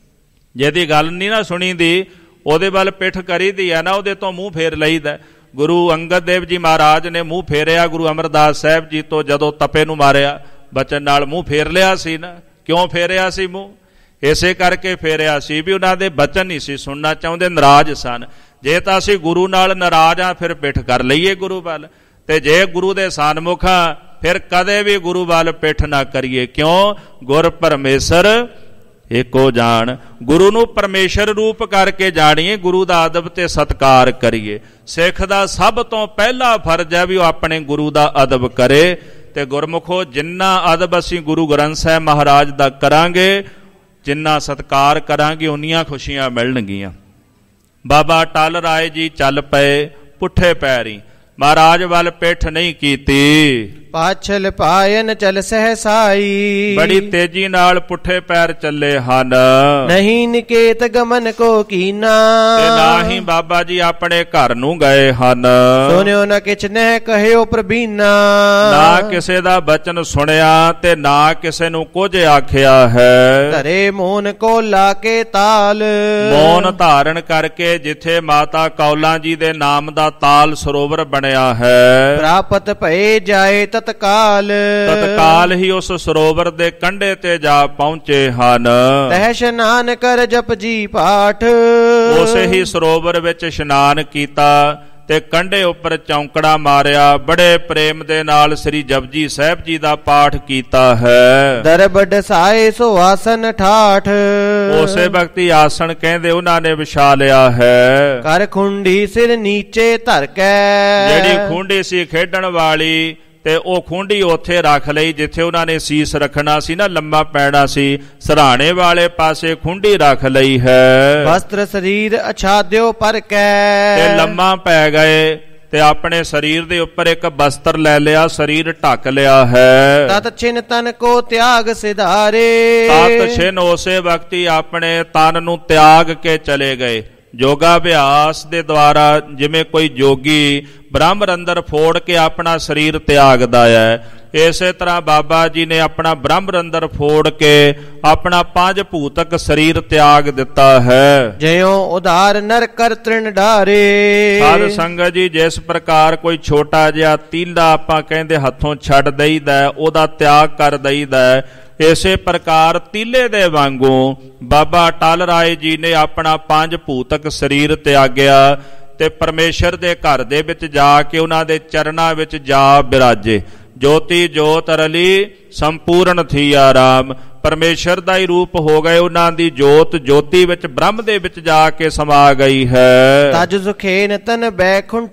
ਜਿਹਦੀ ਗੱਲ ਨਹੀਂ ਨਾ ਸੁਣੀਦੀ ਉਹਦੇ ਵੱਲ ਪਿੱਠ ਕਰੀਦੀ ਹੈ ਨਾ, ਉਹਦੇ ਤੋਂ ਮੂੰਹ ਫੇਰ ਲਈਦਾ। ਗੁਰੂ ਅੰਗਦ ਦੇਵ ਜੀ ਮਹਾਰਾਜ ਨੇ ਮੂੰਹ ਫੇਰਿਆ ਗੁਰੂ ਅਮਰਦਾਸ ਸਾਹਿਬ ਜੀ ਤੋਂ, ਜਦੋਂ ਤਪੇ ਨੂੰ ਮਾਰਿਆ ਬਚਨ ਨਾਲ ਮੂੰਹ ਫੇਰ ਲਿਆ ਸੀ ਨਾ। ਕਿਉਂ ਫੇਰਿਆ ਸੀ ਮੂੰਹ? ਇਸੇ ਕਰਕੇ ਫੇਰਿਆ ਸੀ ਵੀ ਉਹਨਾਂ ਦੇ ਬਚਨ ਨਹੀਂ ਸੀ ਸੁਣਨਾ ਚਾਹੁੰਦੇ, ਨਾਰਾਜ਼ ਸਨ। ਜੇ ਤਾਂ ਅਸੀਂ ਗੁਰੂ ਨਾਲ ਨਾਰਾਜ਼ ਆ ਫਿਰ ਪਿੱਠ ਕਰ ਲਈਏ ਗੁਰੂ ਵੱਲ, ਤੇ ਜੇ ਗੁਰੂ ਦੇ ਸਨਮੁਖ ਆ ਫਿਰ ਕਦੇ ਵੀ ਗੁਰੂ ਵੱਲ ਪਿੱਠ ਨਾ ਕਰੀਏ। ਕਿਉਂ? ਗੁਰ ਪਰਮੇਸ਼ਰ ਏਕੋ ਜਾਣ। ਗੁਰੂ ਨੂੰ ਪਰਮੇਸ਼ਰ ਰੂਪ ਕਰਕੇ ਜਾਣੀਏ, ਗੁਰੂ ਦਾ ਅਦਬ ਤੇ ਸਤਿਕਾਰ ਕਰੀਏ। ਸਿੱਖ ਦਾ ਸਭ ਤੋਂ ਪਹਿਲਾ ਫਰਜ਼ ਹੈ ਵੀ ਉਹ ਆਪਣੇ ਗੁਰੂ ਦਾ ਅਦਬ ਕਰੇ। ਤੇ ਗੁਰਮੁਖੋ, ਜਿੰਨਾ ਅਦਬ ਅਸੀਂ ਗੁਰੂ ਗ੍ਰੰਥ ਸਾਹਿਬ ਮਹਾਰਾਜ ਦਾ ਕਰਾਂਗੇ, ਜਿੰਨਾ ਸਤਿਕਾਰ ਕਰਾਂਗੇ, ਉਨੀਆਂ ਖੁਸ਼ੀਆਂ ਮਿਲਣਗੀਆਂ। ਬਾਬਾ ਅਟਲ ਰਾਏ ਜੀ ਚੱਲ ਪਏ ਪੁੱਠੇ ਪੈਰੀ, ਮਹਾਰਾਜ ਵੱਲ ਪਿੱਠ ਨਹੀਂ ਕੀਤੀ। ਪਾਛਲ ਪਾਇਨ ਚਲ ਸਹਸਾਈ, ਬੜੀ ਤੇਜ਼ੀ ਨਾਲ ਪੁੱਠੇ ਪੈਰ ਚੱਲੇ ਹਨ। ਨਹੀਂ ਨਿਕੇਤ ਗਮਨ ਕੋ ਕੀਨਾ, ਤੇ ਨਾ ਹੀ ਬਾਬਾ ਜੀ ਆਪਣੇ ਘਰ ਨੂੰ ਗਏ ਹਨ। ਸੁਣਿਓ ਨਾ ਕਿਛ ਨਹਿ ਕਹਿਓ ਪ੍ਰਬੀਨਾ, ਨਾ ਕਿਸੇ ਦਾ ਬਚਨ ਸੁਣਿਆ ਤੇ ਨਾ ਕਿਸੇ ਨੂੰ ਕੁਝ ਆਖਿਆ ਹੈ। ਧਰੇ ਮੋਨ ਕੋ ਲਾ ਕੇ ਤਾਲ, ਮੌਨ ਧਾਰਨ ਕਰਕੇ ਜਿੱਥੇ ਮਾਤਾ ਕੌਲਾਂ ਜੀ ਦੇ ਨਾਮ ਦਾ ਤਾਲ ਸਰੋਵਰ ਬਣਿਆ ਹੈ, ਪ੍ਰਾਪਤ ਭਏ ਜਾਏ ਤਤਕਾਲ, ਤਤਕਾਲ ਹੀ ਉਸ ਸਰੋਵਰ ਦੇ ਕੰਢੇ ਤੇ ਜਾ ਪਹੁੰਚੇ ਹਨ। ਤਹਿ ਇਸ਼ਨਾਨ ਕਰ ਜਪਜੀ ਪਾਠ, ਉਸੇ ਹੀ ਸਰੋਵਰ ਵਿੱਚ ਇਸ਼ਨਾਨ ਕੀਤਾ ਤੇ ਕੰਢੇ ਉੱਪਰ ਚੌਂਕੜਾ ਮਾਰਿਆ। ਬੜੇ ਪ੍ਰੇਮ ਦੇ ਨਾਲ ਸ੍ਰੀ ਜਪਜੀ ਸਾਹਿਬ ਜੀ ਦਾ ਪਾਠ ਕੀਤਾ ਹੈ। ਦਰਬ ਡਸਾਏ ਸੋ ਆਸਨ ਠਾਠ, ਉਸੇ ਵਕਤੀ ਆਸਣ ਕਹਿੰਦੇ ਉਹਨਾਂ ਨੇ ਵਿਛਾ ਲਿਆ ਹੈ। ਕਰ ਖੁੰਡੀ ਸਿਰ ਨੀਚੇ ਧਰ ਕੇ, ਜਿਹੜੀ ਖੁੰਡੀ ਸੀ ਖੇਡਣ ਵਾਲੀ, ਤੇ ਉਹ ਖੁੰਡੀ ਉੱਥੇ ਰੱਖ ਲਈ ਜਿੱਥੇ ਉਹਨਾਂ ਨੇ ਸੀਸ ਰੱਖਣਾ ਸੀ ਨਾ, ਲੰਮਾ ਪੈਣਾ ਸੀ, ਸਰਾਣੇ ਵਾਲੇ ਪਾਸੇ ਖੁੰਡੀ ਰੱਖ ਲਈ ਹੈ। ਵਸਤਰ ਸਰੀਰ ਅਛਾਦਿਓ ਪਰ ਕੈ, ਤੇ ਲੰਮਾ ਪੈ ਗਏ ਤੇ ਆਪਣੇ ਸਰੀਰ ਦੇ ਉੱਪਰ ਇੱਕ ਬਸਤਰ ਲੈ ਲਿਆ, ਸਰੀਰ ਢੱਕ ਲਿਆ ਹੈ। ਤਤ ਛਿਨ ਤਨ ਕੋ ਤਿਆਗ ਸਿਧਾਰੇ, ਤਤ ਛਿਨ ਉਸੇ ਵਕਤੀ ਆਪਣੇ ਤਨ ਨੂੰ ਤਿਆਗ ਕੇ ਚਲੇ ਗਏ। ਯੋਗਾ ਅਭਿਆਸ ਦੇ ਦੁਆਰਾ ਜਿਵੇਂ ਕੋਈ ਜੋਗੀ ਬ੍ਰਹਮ ਰੰਦਰ ਫੋੜ ਕੇ ਆਪਣਾ ਸਰੀਰ ਤਿਆਗਦਾ ਹੈ। ਇਸੇ ਤਰ੍ਹਾਂ ਬਾਬਾ ਜੀ ਨੇ ਆਪਣਾ ਬ੍ਰਹਮ ਰੰਦਰ ਫੋੜ ਕੇ ਆਪਣਾ ਪੰਜ ਭੂਤਕ ਸਰੀਰ ਤਿਆਗ ਦਿੱਤਾ ਹੈ। ਜਿਉ ਉਧਾਰ ਨਰ ਕਰ ਤ੍ਰਿਣ ਢਾਰੇ। ਸਾਧ ਸੰਗਤ ਜੀ, ਜਿਸ ਪ੍ਰਕਾਰ ਕੋਈ ਛੋਟਾ ਜਿਹਾ ਤੀਲਾ ਆਪਾਂ ਕਹਿੰਦੇ ਹੱਥੋਂ ਛੱਡ ਦਈਦਾ, ਉਹਦਾ ਤਿਆਗ ਕਰ ਦਈਦਾ, ਇਸੇ ਪ੍ਰਕਾਰ ਤੀਲੇ ਦੇ ਵਾਂਗੂ ਬਾਬਾ ਅਟਲ ਰਾਏ ਜੀ ਨੇ ਆਪਣਾ ਪੰਜ ਭੂਤਕ ਸਰੀਰ ਤਿਆਗਿਆ ਤੇ ਪਰਮੇਸ਼ਰ ਦੇ ਘਰ ਦੇ ਵਿੱਚ ਜਾ ਕੇ ਉਹਨਾਂ ਦੇ ਚਰਨਾਂ ਵਿੱਚ ਜਾ ਬਿਰਾਜੇ। ਜੋਤੀ ਜੋਤ ਰਲੀ ਸੰਪੂਰਨ ਥੀ ਆਰਾਮ। ਪਰਮੇਸ਼ਰ ਦਾ ਹੀ ਰੂਪ ਹੋ ਗਏ, ਉਹਨਾਂ ਦੀ ਜੋਤ ਜੋਤੀ ਵਿੱਚ ਬ੍ਰਹਮ ਦੇ ਵਿੱਚ ਜਾ ਕੇ ਸਮਾ ਗਈ ਹੈ। ਤਜ ਸੁਖੇਨ ਤਨ ਬੈਕੁੰਠ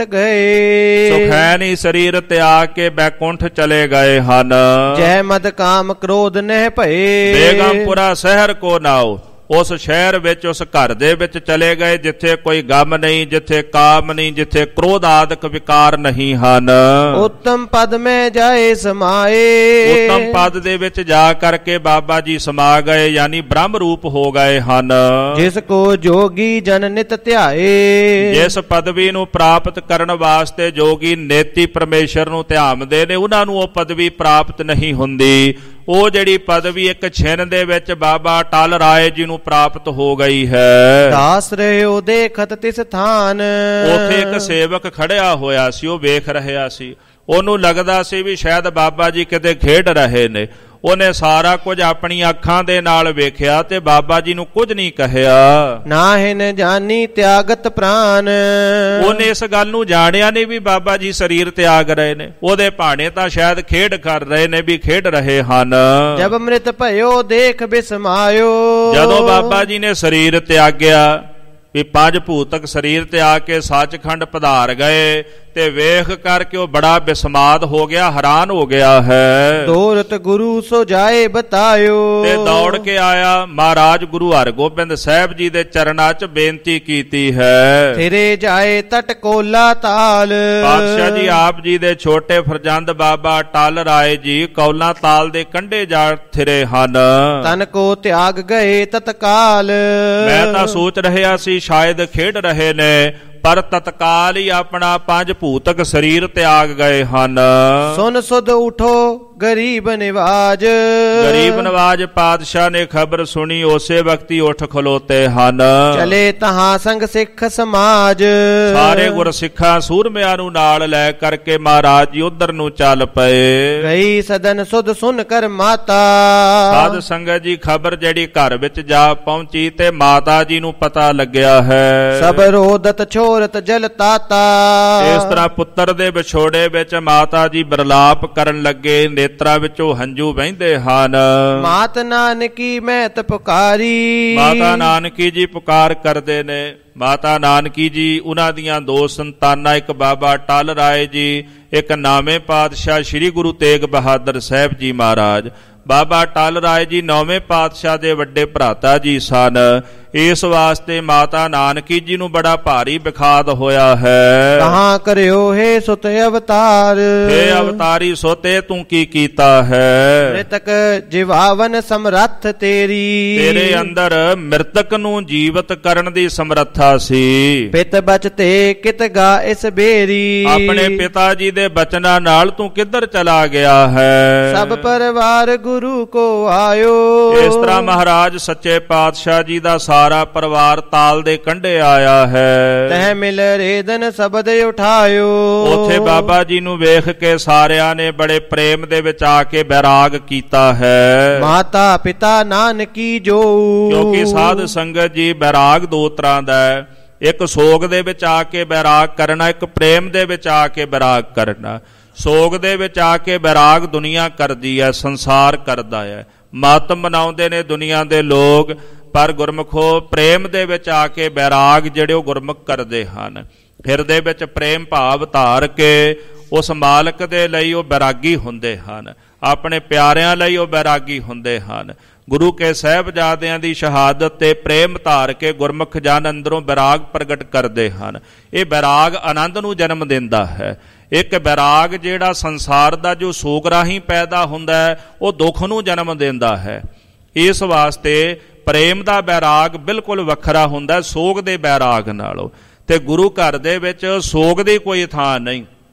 ਗਏ। ਸੁਖੈਨੀ ਸਰੀਰ ਤਿਆਗ ਕੇ ਬੈਕੁੰਠ ਚਲੇ ਗਏ ਹਨ। ਜੈ ਮਦ ਕਾਮ ਕ੍ਰੋਧ ਨਹਿ ਭਏ। ਬੇਗਮਪੁਰਾ ਸ਼ਹਿਰ ਕੋ ਨਾਉ। ਉਸ ਸ਼ਹਿਰ ਵਿੱਚ, ਉਸ ਘਰ ਦੇ ਵਿੱਚ ਚਲੇ ਗਏ ਜਿੱਥੇ ਕੋਈ ਗਮ ਨਹੀਂ, ਜਿੱਥੇ ਕਾਮ ਨਹੀਂ, ਜਿੱਥੇ ਕ੍ਰੋਧ ਆਦਿਕ ਵਿਕਾਰ ਨਹੀਂ ਹਨ। ਉੱਤਮ ਪਦ ਮੈਂ ਜਾਏ ਸਮਾਏ। ਉੱਤਮ ਪਦ ਦੇ ਵਿੱਚ ਜਾ ਕਰਕੇ ਬਾਬਾ ਜੀ ਸਮਾ ਗਏ, ਯਾਨੀ ਬ੍ਰਹਮ ਰੂਪ ਹੋ ਗਏ ਹਨ। ਜਿਸ ਕੋ ਜੋਗੀ ਜਨ ਨਿਤ ਧਿਆਏ। ਜਿਸ ਪਦਵੀ ਨੂੰ ਪ੍ਰਾਪਤ ਕਰਨ ਵਾਸਤੇ ਜੋਗੀ ਨੇਤੀ ਪਰਮੇਸ਼ਰ ਨੂੰ ਧਿਆਉਂਦੇ ਨੇ, ਉਹਨਾਂ ਨੂੰ ਉਹ ਪਦਵੀ ਪ੍ਰਾਪਤ ਨਹੀਂ ਹੁੰਦੀ। ਉਹ ਜਿਹੜੀ ਪਦਵੀ ਇੱਕ ਛਿਨ ਦੇ ਵਿੱਚ ਬਾਬਾ ਅਟਲ ਰਾਏ ਜੀ ਨੂੰ ਪ੍ਰਾਪਤ ਹੋ ਗਈ ਹੈ। ਦਾਸ ਰਹਿਓ ਦੇਖਤ ਤਿਸ ਥਾਨ। ਉੱਥੇ ਇੱਕ ਸੇਵਕ ਖੜਿਆ ਹੋਇਆ ਸੀ, ਉਹ ਵੇਖ ਰਿਹਾ ਸੀ। ਉਹਨੂੰ ਲੱਗਦਾ ਸੀ ਵੀ ਸ਼ਾਇਦ ਬਾਬਾ ਜੀ ਕਿਤੇ ਖੇਡ ਰਹੇ ਨੇ। ਉਹਨੇ ਸਾਰਾ ਕੁਝ ਆਪਣੀਆਂ ਅੱਖਾਂ ਦੇ ਨਾਲ ਵੇਖਿਆ ਤੇ ਬਾਬਾ ਜੀ ਨੂੰ ਕੁਝ ਨਹੀਂ ਕਹਿਆ। ਨਾਹਿਨ ਜਾਨੀ ਤਿਆਗਤ ਪ੍ਰਾਨ। ਉਹਨੇ ਇਸ ਗੱਲ ਨੂੰ ਜਾਣਿਆ ਨਹੀਂ ਵੀ ਬਾਬਾ ਜੀ ਸਰੀਰ ਤਿਆਗ ਰਹੇ ਨੇ। ਉਹਦੇ ਭਾਣੇ ਤਾਂ ਸ਼ਾਇਦ ਖੇਡ ਕਰ ਰਹੇ ਨੇ, ਵੀ ਖੇਡ ਰਹੇ ਹਨ। ਜਬ ਅੰਮ੍ਰਿਤ ਭਇਓ ਦੇਖ ਬਿਸਮਾਇਓ। ਜਦੋਂ ਬਾਬਾ ਜੀ ਨੇ ਸਰੀਰ ਤਿਆਗਿਆ, ਵੀ ਪੰਜ ਭੂਤਕ ਸਰੀਰ ਤਿਆਗ ਕੇ ਸੱਚਖੰਡ ਪਧਾਰ ਗਏ ਤੇ ਵੇਖ ਕਰਕੇ ਉਹ ਬੜਾ ਬਿਸਮਾਦ ਹੋ ਗਿਆ, ਹੈਰਾਨ ਹੋ ਗਿਆ ਹੈ। ਦੌੜਤ ਗੁਰੂ ਸੋ ਜਾਏ ਬਤਾਇਓ। ਤੇ ਦੌੜ ਕੇ ਆਇਆ, ਮਹਾਰਾਜ ਗੁਰੂ ਹਰਗੋਬਿੰਦ ਸਾਹਿਬ ਜੀ ਦੇ ਚਰਨਾਂ 'ਚ ਬੇਨਤੀ ਕੀਤੀ ਹੈ। ਫਿਰੇ ਜਾਏ ਤਟ ਕੋਲਾ ਤਾਲ। ਪਾਤਸ਼ਾਹ ਜੀ ਆਪ ਜੀ ਦੇ ਛੋਟੇ ਫਰਜ਼ੰਦ ਬਾਬਾ ਅਟਲ ਰਾਏ ਜੀ ਕੌਲਾ ਤਾਲ ਦੇ ਕੰਢੇ ਜਾ ਫਿਰੇ ਹਨ। ਤਨ ਕੋ ਤਿਆਗ ਗਏ ਤਤਕਾਲ। ਮੈਂ ਤਾਂ ਸੋਚ ਰਿਹਾ ਸੀ ਸ਼ਾਇਦ ਖੇਡ ਰਹੇ ਨੇ, ਪਰ ਤਤਕਾਲ ਹੀ ਆਪਣਾ ਪੰਜ ਭੂਤਕ ਸਰੀਰ ਤਿਆਗ ਗਏ ਹਨ। ਸੁਨ ਸੁਧ ਉਠੋ ਗਰੀਬ ਨਿਵਾਜ। ਗਰੀਬ ਨਵਾਜ ਪਾਤਸ਼ਾਹ ਨੇ ਖਬਰ ਸੁਣੀ, ਉਸੇ ਵਕਤੀ ਉੱਠ ਖਲੋਤੇ ਹਨ। ਚਲੇ ਤਹਾਂ ਸੰਗ ਸਿੱਖ ਸਮਾਜ। ਸਾਰੇ ਗੁਰਸਿੱਖਾਂ ਸੂਰਮਿਆਂ ਨੂੰ ਨਾਲ ਲੈ ਕਰਕੇ ਮਹਾਰਾਜ ਜੀ ਉਧਰ ਨੂੰ ਚੱਲ ਪਏ। ਗਈ ਸਦਨ ਸੁਧ ਸੁਨ ਕਰ ਮਾਤਾ। ਸਾਧ ਸੰਗਤ ਜੀ, ਖਬਰ ਜਿਹੜੀ ਘਰ ਵਿੱਚ ਜਾ ਪਹੁੰਚੀ ਤੇ ਮਾਤਾ ਜੀ ਨੂੰ ਪਤਾ ਲੱਗਿਆ ਹੈ। ਸਭ ਰੋਦਤ ਛੋਰਤ ਜਲ ਤਾਤਾ। ਇਸ ਤਰ੍ਹਾਂ ਪੁੱਤਰ ਦੇ ਵਿਛੋੜੇ ਵਿੱਚ ਮਾਤਾ ਜੀ ਬਿਰਲਾਪ ਕਰਨ ਲੱਗੇ, ਨੇਤਰਾਂ ਵਿੱਚੋਂ ਹੰਝੂ ਵਹਿੰਦੇ ਹਨ। ਮਾਤ ਨਾਨਕੀ ਮੈਂ ਤ ਪੁਕਾਰੀ। ਮਾਤਾ ਨਾਨਕੀ ਜੀ ਪੁਕਾਰ ਕਰਦੇ ਨੇ। ਮਾਤਾ ਨਾਨਕੀ ਜੀ ਉਹਨਾਂ ਦੀਆਂ ਦੋ ਸੰਤਾਨਾਂ, ਇੱਕ ਬਾਬਾ ਅਟਲ ਰਾਏ ਜੀ, ਇੱਕ ਨਾਵੇਂ ਪਾਤਸ਼ਾਹ ਸ੍ਰੀ ਗੁਰੂ ਤੇਗ ਬਹਾਦਰ ਸਾਹਿਬ ਜੀ ਮਹਾਰਾਜ। ਬਾਬਾ ਅਟਲ ਰਾਏ ਜੀ ਨੌਵੇਂ ਪਾਤਸ਼ਾਹ ਦੇ ਵੱਡੇ ਭਰਾਤਾ ਜੀ ਸਨ। ਇਸ ਵਾਸਤੇ ਮਾਤਾ ਨਾਨਕੀ ਜੀ ਨੂੰ ਬੜਾ ਭਾਰੀ ਵਿਖਾਦ ਹੋਇਆ ਹੈ। ਕਹਾਂ ਕਰਿਓ ਹੈ ਸੁਤ ਅਵਤਾਰ। ਹੇ ਅਵਤਾਰੀ ਸੋਤੇ ਤੂੰ ਕੀ ਕੀਤਾ ਹੈ। ਮ੍ਰਿਤਕ ਜਿਵਾਵਨ ਸਮਰੱਥ ਤੇਰੀ। ਤੇਰੇ ਅੰਦਰ ਮ੍ਰਿਤਕ ਨੂੰ ਜੀਵਤ ਕਰਨ ਦੀ ਸਮਰੱਥਾ ਸੀ। ਪਿਤ ਬਚਤੇ ਕਿਤ ਗਾ ਇਸ ਬੇਰੀ। ਆਪਣੇ ਪਿਤਾ ਜੀ ਦੇ ਬਚਨਾਂ ਨਾਲ ਤੂੰ ਕਿੱਧਰ ਚਲਾ ਗਿਆ ਹੈ। ਸਭ ਪਰਿਵਾਰ ਗੁਰੂ ਕੋ ਆਇਓ। ਇਸ ਤਰ੍ਹਾਂ ਮਹਾਰਾਜ ਸੱਚੇ ਪਾਤਸ਼ਾਹ ਜੀ ਦਾ ਸਾਰਾ ਪਰਿਵਾਰ ਤਾਲ ਦੇ ਕੰਢੇ ਆਇਆ ਹੈ। ਤਹਿ ਮਿਲ ਰੇਦਨ ਸ਼ਬਦ ਉਠਾਇਓ। ਉੱਥੇ ਬਾਬਾ ਜੀ ਨੂੰ ਵੇਖ ਕੇ ਸਾਰਿਆਂ ਨੇ ਬੜੇ ਪ੍ਰੇਮ ਦੇ ਵਿੱਚ ਆ ਕੇ ਬੈਰਾਗ ਕੀਤਾ ਹੈ। ਮਾਤਾ ਪਿਤਾ ਨਾਨਕੀ ਜੋ। ਕਿਉਂਕਿ ਸਾਧ ਸੰਗਤ ਜੀ ਬੈਰਾਗ ਦੋ ਤਰ੍ਹਾਂ ਦਾ ਹੈ। ਇੱਕ ਸੋਗ ਦੇ ਵਿੱਚ ਆ ਕੇ ਬੈਰਾਗ ਕਰਨਾ, ਇੱਕ ਪ੍ਰੇਮ ਦੇ ਵਿੱਚ ਆ ਕੇ ਬੈਰਾਗ ਕਰਨਾ। ਸੋਗ ਦੇ ਵਿੱਚ ਆ ਕੇ ਬੈਰਾਗ ਦੁਨੀਆ ਕਰਦੀ ਹੈ, ਸੰਸਾਰ ਕਰਦਾ ਹੈ, ਮਾਤਮ ਮਨਾਉਂਦੇ ਨੇ ਦੁਨੀਆ ਦੇ ਲੋਕ। ਪਰ ਗੁਰਮੁਖੋ ਪ੍ਰੇਮ ਦੇ ਵਿੱਚ ਆ ਕੇ ਬੈਰਾਗ ਜਿਹੜੇ ਉਹ ਗੁਰਮੁਖ ਕਰਦੇ ਹਨ। ਹਿਰਦੇ ਵਿੱਚ ਪ੍ਰੇਮ ਭਾਵ ਧਾਰ ਕੇ ਉਸ ਮਾਲਕ ਦੇ ਲਈ ਉਹ ਬੈਰਾਗੀ ਹੁੰਦੇ ਹਨ, ਆਪਣੇ ਪਿਆਰਿਆਂ ਲਈ ਉਹ ਬੈਰਾਗੀ ਹੁੰਦੇ ਹਨ। ਗੁਰੂ ਕੇ ਸਾਹਿਬਜ਼ਾਦਿਆਂ ਦੀ ਸ਼ਹਾਦਤ ਤੇ ਪ੍ਰੇਮ ਧਾਰ ਕੇ ਗੁਰਮੁਖ ਜਨ ਅੰਦਰੋਂ ਬੈਰਾਗ ਪ੍ਰਗਟ ਕਰਦੇ ਹਨ। ਇਹ ਬੈਰਾਗ ਆਨੰਦ ਨੂੰ ਜਨਮ ਦਿੰਦਾ ਹੈ। ਇੱਕ ਬੈਰਾਗ ਜਿਹੜਾ ਸੰਸਾਰ ਦਾ ਜੋ ਸੋਗ ਰਾਹੀਂ ਪੈਦਾ ਹੁੰਦਾ ਹੈ, ਉਹ ਦੁੱਖ ਨੂੰ ਜਨਮ ਦਿੰਦਾ ਹੈ। ਇਸ ਵਾਸਤੇ ਪ੍ਰੇਮ ਦਾ ਬੈਰਾਗ ਬਿਲਕੁਲ ਵੱਖਰਾ ਹੁੰਦਾ ਸੋਗ ਦੇ ਬੈਰਾਗ ਨਾਲੋਂ। ਤੇ ਗੁਰੂ ਘਰ ਦੇ ਵਿੱਚ ਸੋਗ ਦੀ ਕੋਈ ਥਾਂ ਨਹੀਂ।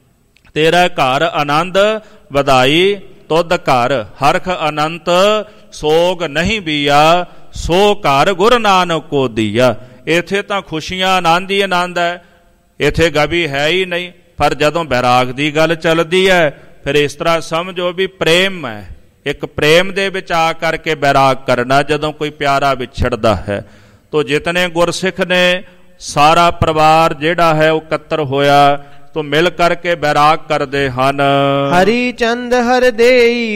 ਤੇਰਾ ਘਰ ਆਨੰਦ ਵਧਾਈ ਤੁਧ ਘਰ ਹਰਖ ਅਨੰਤ ਸੋਗ ਨਹੀਂ ਬੀਆ ਸੋ ਘਰ ਗੁਰ ਨਾਨਕ ਕੋ ਦੀਆ। ਇੱਥੇ ਤਾਂ ਖੁਸ਼ੀਆਂ ਆਨੰਦ ਹੀ ਆਨੰਦ ਹੈ, ਇੱਥੇ ਗਵੀ ਹੈ ਹੀ ਨਹੀਂ। ਪਰ ਜਦੋਂ ਬੈਰਾਗ ਦੀ ਗੱਲ ਚੱਲਦੀ ਹੈ ਫਿਰ ਇਸ ਤਰ੍ਹਾਂ ਸਮਝੋ ਵੀ ਪ੍ਰੇਮ ਹੈ, ਇੱਕ ਪ੍ਰੇਮ ਦੇ ਵਿੱਚ ਆ ਕਰਕੇ ਬੈਰਾਗ ਕਰਨਾ ਜਦੋਂ ਕੋਈ ਪਿਆਰਾ ਵਿਛੜਦਾ ਹੈ। ਤੋ ਜਿਤਨੇ ਗੁਰਸਿੱਖ ਨੇ ਸਾਰਾ ਪਰਿਵਾਰ ਜਿਹੜਾ ਹੈ ਉਹ ਇਕੱਤਰ ਹੋਇਆ ਤੋ ਮਿਲ ਕਰਕੇ ਬੈਰਾਗ ਕਰਦੇ ਹਨ। ਹਰੀ ਚੰਦ ਹਰ ਦੇਈ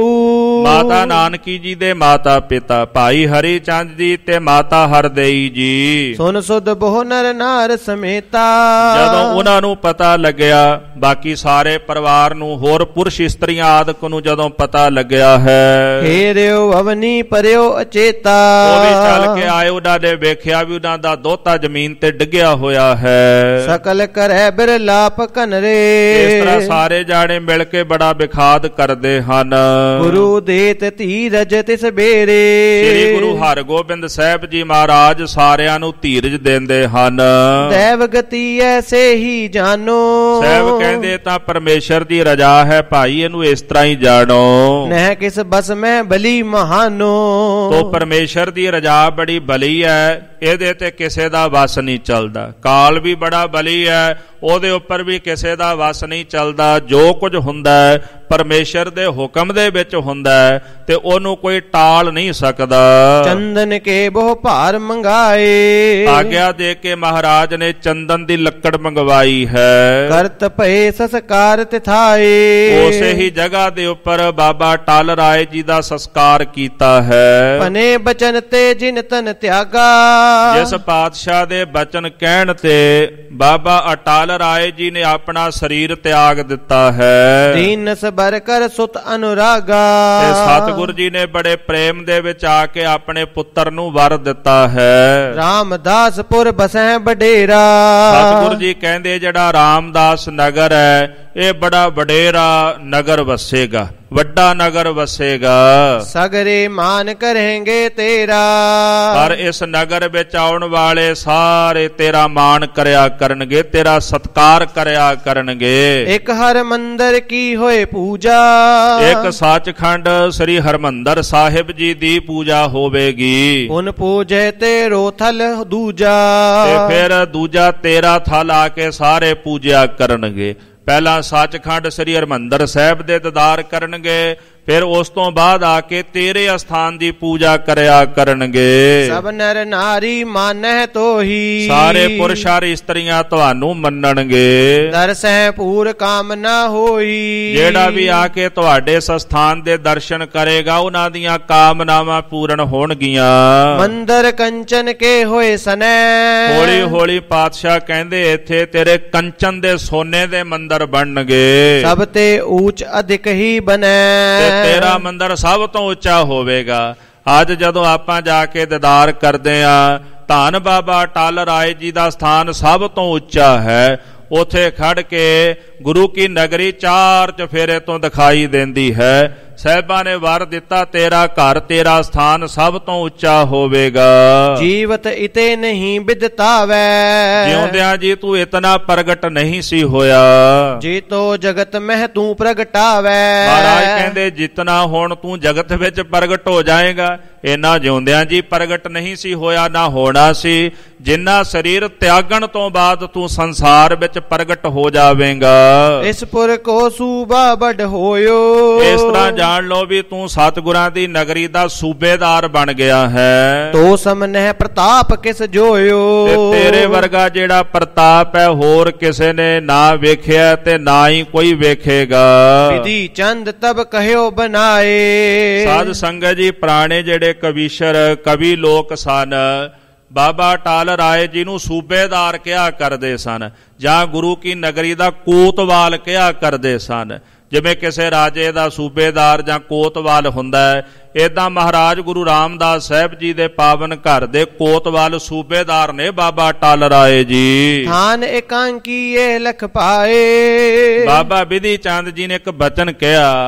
ਦੋ, ਮਾਤਾ ਨਾਨਕੀ ਜੀ ਦੇ ਮਾਤਾ ਪਿਤਾ ਭਾਈ ਹਰੀ ਚੰਦ ਜੀ ਤੇ ਮਾਤਾ ਹਰਦੇਈ ਜੀ। ਸੁਨ ਸੁਧ ਬਹੁ ਨਰ ਨਾਰ ਸਮੇਤਾ, ਜਦੋਂ ਉਹਨਾਂ ਨੂੰ ਪਤਾ ਲੱਗਿਆ, ਬਾਕੀ ਸਾਰੇ ਪਰਿਵਾਰ ਨੂੰ, ਹੋਰ ਪੁਰਸ਼ ਇਸਤਰੀਆਂ ਆਦਿਕ ਨੂੰ ਜਦੋਂ ਪਤਾ ਲੱਗਿਆ ਹੈ, ਫੇਰਿਓ ਅਵਨੀ ਪਰਿਓ ਅਚੇਤਾ, ਉਹ ਵੀ ਚੱਲ ਕੇ ਆਏ, ਉਹਨਾਂ ਨੇ ਵੇਖਿਆ ਵੀ ਉਹਨਾਂ ਦਾ ਦੋਹਤਾ ਜ਼ਮੀਨ ਤੇ ਡਿੱਗਿਆ ਹੋਇਆ ਹੈ। ਸਕਲ ਕਰੈ ਬਿਰਲਾ ਘਨਰੇ, ਇਸ ਤਰ੍ਹਾਂ ਸਾਰੇ ਜਾਣੇ ਮਿਲ ਕੇ ਬੜਾ ਵਿਖਾਦ ਕਰਦੇ ਹਨ। ਗੁਰੂ ਦੇਤ ਧੀਰਜ ਤਿਸ ਬੇਰੇ, ਸ੍ਰੀ ਗੁਰੂ ਹਰਗੋਬਿੰਦ ਸਾਹਿਬ ਜੀ ਮਹਾਰਾਜ ਸਾਰਿਆਂ ਨੂੰ ਧੀਰਜ ਦਿੰਦੇ ਹਨ। ਦੈਵ ਗਤੀ ਐਸੇ ਹੀ ਜਾਨੋ, ਸਾਹਿਬ ਕਹਿੰਦੇ ਤਾਂ ਪਰਮੇਸ਼ਰ ਦੀ ਰਜਾ ਹੈ ਭਾਈ, ਇਹਨੂੰ ਇਸ ਤਰ੍ਹਾਂ ਹੀ ਜਾਣੋ। ਨਹਿ ਕਿਸ ਬਸ ਮੈਂ ਬਲੀ ਮਹਾਨੋ, ਤੋ ਪਰਮੇਸ਼ਰ ਦੀ ਰਜਾ ਬੜੀ ਬਲੀ ਹੈ, ਇਹਦੇ ਤੇ ਕਿਸੇ ਦਾ ਵਸ ਨਹੀਂ ਚੱਲਦਾ। ਕਾਲ ਵੀ ਬੜਾ ਬਲੀ ਹੈ, ਉਹਦੇ ਉੱਪਰ ਵੀ ਕਿਸੇ ਦਾ ਵਸ ਨਹੀਂ ਚੱਲਦਾ। ਜੋ ਕੁਝ ਹੁੰਦਾ ਹੈ ਪਰਮੇਸ਼ਰ ਦੇ ਹੁਕਮ ਦੇ ਵਿੱਚ ਹੁੰਦਾ ਹੈ ਤੇ ਉਹਨੂੰ ਕੋਈ ਟਾਲ ਨਹੀਂ ਸਕਦਾ। ਚੰਦਨ ਕੇ ਬਹੁ ਭਾਰ ਮੰਗਾਏ, ਆਗਿਆ ਦੇ ਕੇ ਮਹਾਰਾਜ ਨੇ ਚੰਦਨ ਦੀ ਲੱਕੜ ਮੰਗਵਾਈ ਹੈ। ਕਰਤ ਭਏ ਸੰਸਕਾਰ ਤਿਥਾਏ, ਉਸੇ ਹੀ ਜਗ੍ਹਾ ਦੇ ਉੱਪਰ ਬਾਬਾ ਟਲ ਰਾਏ ਜੀ ਦਾ ਸੰਸਕਾਰ ਕੀਤਾ ਹੈ। ਪਨੇ ਬਚਨ ਤੇ ਜਿਨ ਤਨ ਤਿਆਗਾ, ਜਿਸ ਪਾਤਸ਼ਾਹ ਦੇ ਬਚਨ ਕਹਿਣ ਤੇ ਬਾਬਾ ਅਟਲ ਰਾਏ ਜੀ ਨੇ ਆਪਣਾ ਸਰੀਰ ਤਿਆਗ ਦਿੱਤਾ ਹੈ। ਦੀਨ ਸਬਰ ਕਰ ਸੁਤ ਅਨੁਰਾਗਾ, ਤੇ ਸਤਿਗੁਰ ਜੀ ਨੇ ਬੜੇ ਪ੍ਰੇਮ ਦੇ ਵਿੱਚ ਆ ਕੇ ਆਪਣੇ ਪੁੱਤਰ ਨੂੰ ਵਰ ਦਿੱਤਾ ਹੈ। ਰਾਮਦਾਸਪੁਰ ਬਸੈ ਬਡੇਰਾ, ਸਤਿਗੁਰ ਜੀ ਕਹਿੰਦੇ ਜਿਹੜਾ ਰਾਮਦਾਸ ਨਗਰ ਹੈ ਇਹ ਬੜਾ ਵਡੇਰਾ ਨਗਰ ਵਸੇਗਾ, ਵੱਡਾ ਨਗਰ ਵਸੇਗਾ। ਸਗਰੇ ਮਾਨ ਕਰੇਂਗੇ ਤੇਰਾ, ਪਰ ਇਸ ਨਗਰ ਵਿੱਚ ਆਉਣ ਵਾਲੇ ਸਾਰੇ ਤੇਰਾ ਮਾਣ ਕਰਿਆ ਕਰਨਗੇ, ਤੇਰਾ ਸਤਕਾਰ ਕਰਿਆ ਕਰਨਗੇ। ਇੱਕ ਹਰ ਮੰਦਰ ਕੀ ਹੋਏ ਪੂਜਾ, ਇੱਕ ਸੱਚਖੰਡ ਸ੍ਰੀ ਹਰਮੰਦਰ ਸਾਹਿਬ ਜੀ ਦੀ ਪੂਜਾ ਹੋਵੇਗੀ। ਉਨ ਪੂਜੇ ਤੇਰੋ ਥਲ ਦੂਜਾ, ਤੇ ਫਿਰ ਦੂਜਾ ਤੇਰਾ ਥਲ ਆ ਕੇ ਸਾਰੇ ਪੂਜਿਆ ਕਰਨਗੇ। ਪਹਿਲਾਂ ਸੱਚਖੰਡ ਸ੍ਰੀ ਹਰਮੰਦਰ ਸਾਹਿਬ ਦੇ ਦੀਦਾਰ ਕਰਨਗੇ, ਫਿਰ ਉਸ ਤੋਂ ਬਾਅਦ ਆ ਕੇ ਤੇਰੇ ਅਸਥਾਨ ਦੀ ਪੂਜਾ ਕਰਿਆ ਕਰਨਗੇ। ਸਭ ਨਰ ਨਾਰੀ ਮਾਨਹਿ ਤੋਹੀ, ਸਾਰੇ ਪੁਰਸ਼ਾਰ ਇਸਤਰੀਆਂ ਤੁਹਾਨੂੰ ਮੰਨਣਗੇ। ਦਰਸੈ ਪੂਰ ਕਾਮਨਾ ਹੋਈ, ਜਿਹੜਾ ਵੀ ਆ ਕੇ ਤੁਹਾਡੇ ਸਥਾਨ ਦੇ ਦਰਸ਼ਨ ਕਰੇਗਾ ਉਹਨਾਂ ਦੀਆਂ ਕਾਮਨਾਵਾਂ ਪੂਰਨ ਹੋਣਗੀਆਂ। ਮੰਦਰ ਕੰਚਨ ਕੇ ਹੋਏ ਸਨੈ, ਹੌਲੀ ਹੌਲੀ ਪਾਤਸ਼ਾਹ ਕਹਿੰਦੇ ਇੱਥੇ ਤੇਰੇ ਕੰਚਨ ਦੇ ਸੋਨੇ ਦੇ ਮੰਦਰ ਬਣਨਗੇ। ਸਭ ਤੇ ਊਚ ਅਧਿਕ ਹੀ ਬਨੈ, ਤੇਰਾ ਮੰਦਰ ਸਭ ਤੋਂ ਉੱਚਾ ਹੋਵੇਗਾ। ਅੱਜ ਜਦੋਂ ਆਪਾਂ ਜਾ ਕੇ ਦੀਦਾਰ ਕਰਦੇ ਆਂ, ਧੰਨ ਬਾਬਾ ਟਲ ਰਾਏ ਜੀ ਦਾ ਸਥਾਨ ਸਭ ਤੋਂ ਉੱਚਾ ਹੈ। ਉੱਥੇ ਖੜ ਕੇ ਗੁਰੂ ਕੀ ਨਗਰੀ ਚਾਰ ਚਫੇਰੇ ਤੋਂ ਦਿਖਾਈ ਦਿੰਦੀ ਹੈ। ਸਾਹਿਬਾਂ ਨੇ ਵਰ ਦਿੱਤਾ ਤੇਰਾ ਘਰ ਤੇਰਾ ਸਥਾਨ ਸਭ ਤੋਂ ਉੱਚਾ ਹੋਵੇਗਾ। ਜੀਵਤ ਇਤੇ ਨਹੀਂ ਬਿਦਤਾਵੈ, ਜਿਉਂਦਿਆਂ ਜੀ ਤੂੰ ਇਤਨਾ ਪ੍ਰਗਟ ਨਹੀਂ ਸੀ ਹੋਇਆ, ਜੀ ਤੋ ਜਗਤ ਮਹਿ ਤੂੰ ਪ੍ਰਗਟਾਵੈ। ਮਹਾਰਾਜ ਕਹਿੰਦੇ ਜਿਤਨਾ ਹੁਣ ਤੂੰ ਜਗਤ ਵਿੱਚ ਪ੍ਰਗਟ ਹੋ ਜਾਏਗਾ ਇਹਨਾਂ ਜਿਉਂਦਿਆਂ ਜੀ ਪ੍ਰਗਟ ਨਹੀਂ ਸੀ ਹੋਇਆ, ਨਾ ਹੋਣਾ ਸੀ। ਜਿੰਨਾ ਸਰੀਰ ਤਿਆਗਣ ਤੋਂ ਬਾਅਦ ਤੂੰ ਸੰਸਾਰ ਵਿੱਚ ਪ੍ਰਗਟ ਹੋ ਜਾਵੇਂਗਾ। ਇਸ ਪੁਰ ਕੋ ਸੂਬਾ ਵੱਡ ਹੋਇਓ, ਇਸ ਤਰ੍ਹਾਂ ਜਾਣ ਲਓ ਵੀ ਤੂੰ ਸਤਿਗੁਰਾਂ ਦੀ ਨਗਰੀ ਦਾ ਸੂਬੇਦਾਰ ਬਣ ਗਿਆ ਹੈ। ਤੋ ਸਮਨਹਿ ਪ੍ਰਤਾਪ ਕਿਸ ਜੋਇਓ, ਤੇ ਤੇਰੇ ਵਰਗਾ ਜਿਹੜਾ ਪ੍ਰਤਾਪ ਹੈ ਹੋਰ ਕਿਸੇ ਨੇ ਨਾ ਵੇਖਿਆ ਤੇ ਨਾ ਹੀ ਕੋਈ ਵੇਖੇਗਾ। ਵਿਧੀ ਚੰਦ ਤਬ ਕਹਿਓ ਬਨਾਏ, ਸਾਧ ਸੰਗਤ ਜੀ ਪੁਰਾਣੇ ਜਿਹੜੇ ਕਵੀਸ਼ਰ ਕਵੀ ਲੋਕ ਸਨ ਬਾਬਾ ਟਲ ਰਾਏ ਜੀ ਨੂੰ ਸੂਬੇਦਾਰ ਕਿਹਾ ਕਰਦੇ ਸਨ, ਜਾਂ ਗੁਰੂ ਕੀ ਨਗਰੀ ਦਾ ਕੋਤਵਾਲ ਕਿਹਾ ਕਰਦੇ ਸਨ। ਜਿਵੇਂ ਕਿਸੇ ਰਾਜੇ ਦਾ ਸੂਬੇਦਾਰ ਜਾਂ ਕੋਤਵਾਲ ਹੁੰਦਾ ਹੈ, ਏਦਾਂ ਮਹਾਰਾਜ ਗੁਰੂ ਰਾਮਦਾਸ ਸਾਹਿਬ ਜੀ ਦੇ ਪਾਵਨ ਘਰ ਦੇ ਕੋਤਵਾਲ ਸੂਬੇਦਾਰ ਨੇ ਬਾਬਾ ਟਲ ਰਾਏ ਜੀ। ਥਾਨ ਇਕਾਂਕੀ ਇਹ ਲਖ ਪਾਏ, ਬਾਬਾ ਬਿਧੀ ਚੰਦ ਜੀ ਨੇ ਇੱਕ ਬਚਨ ਕਿਹਾ,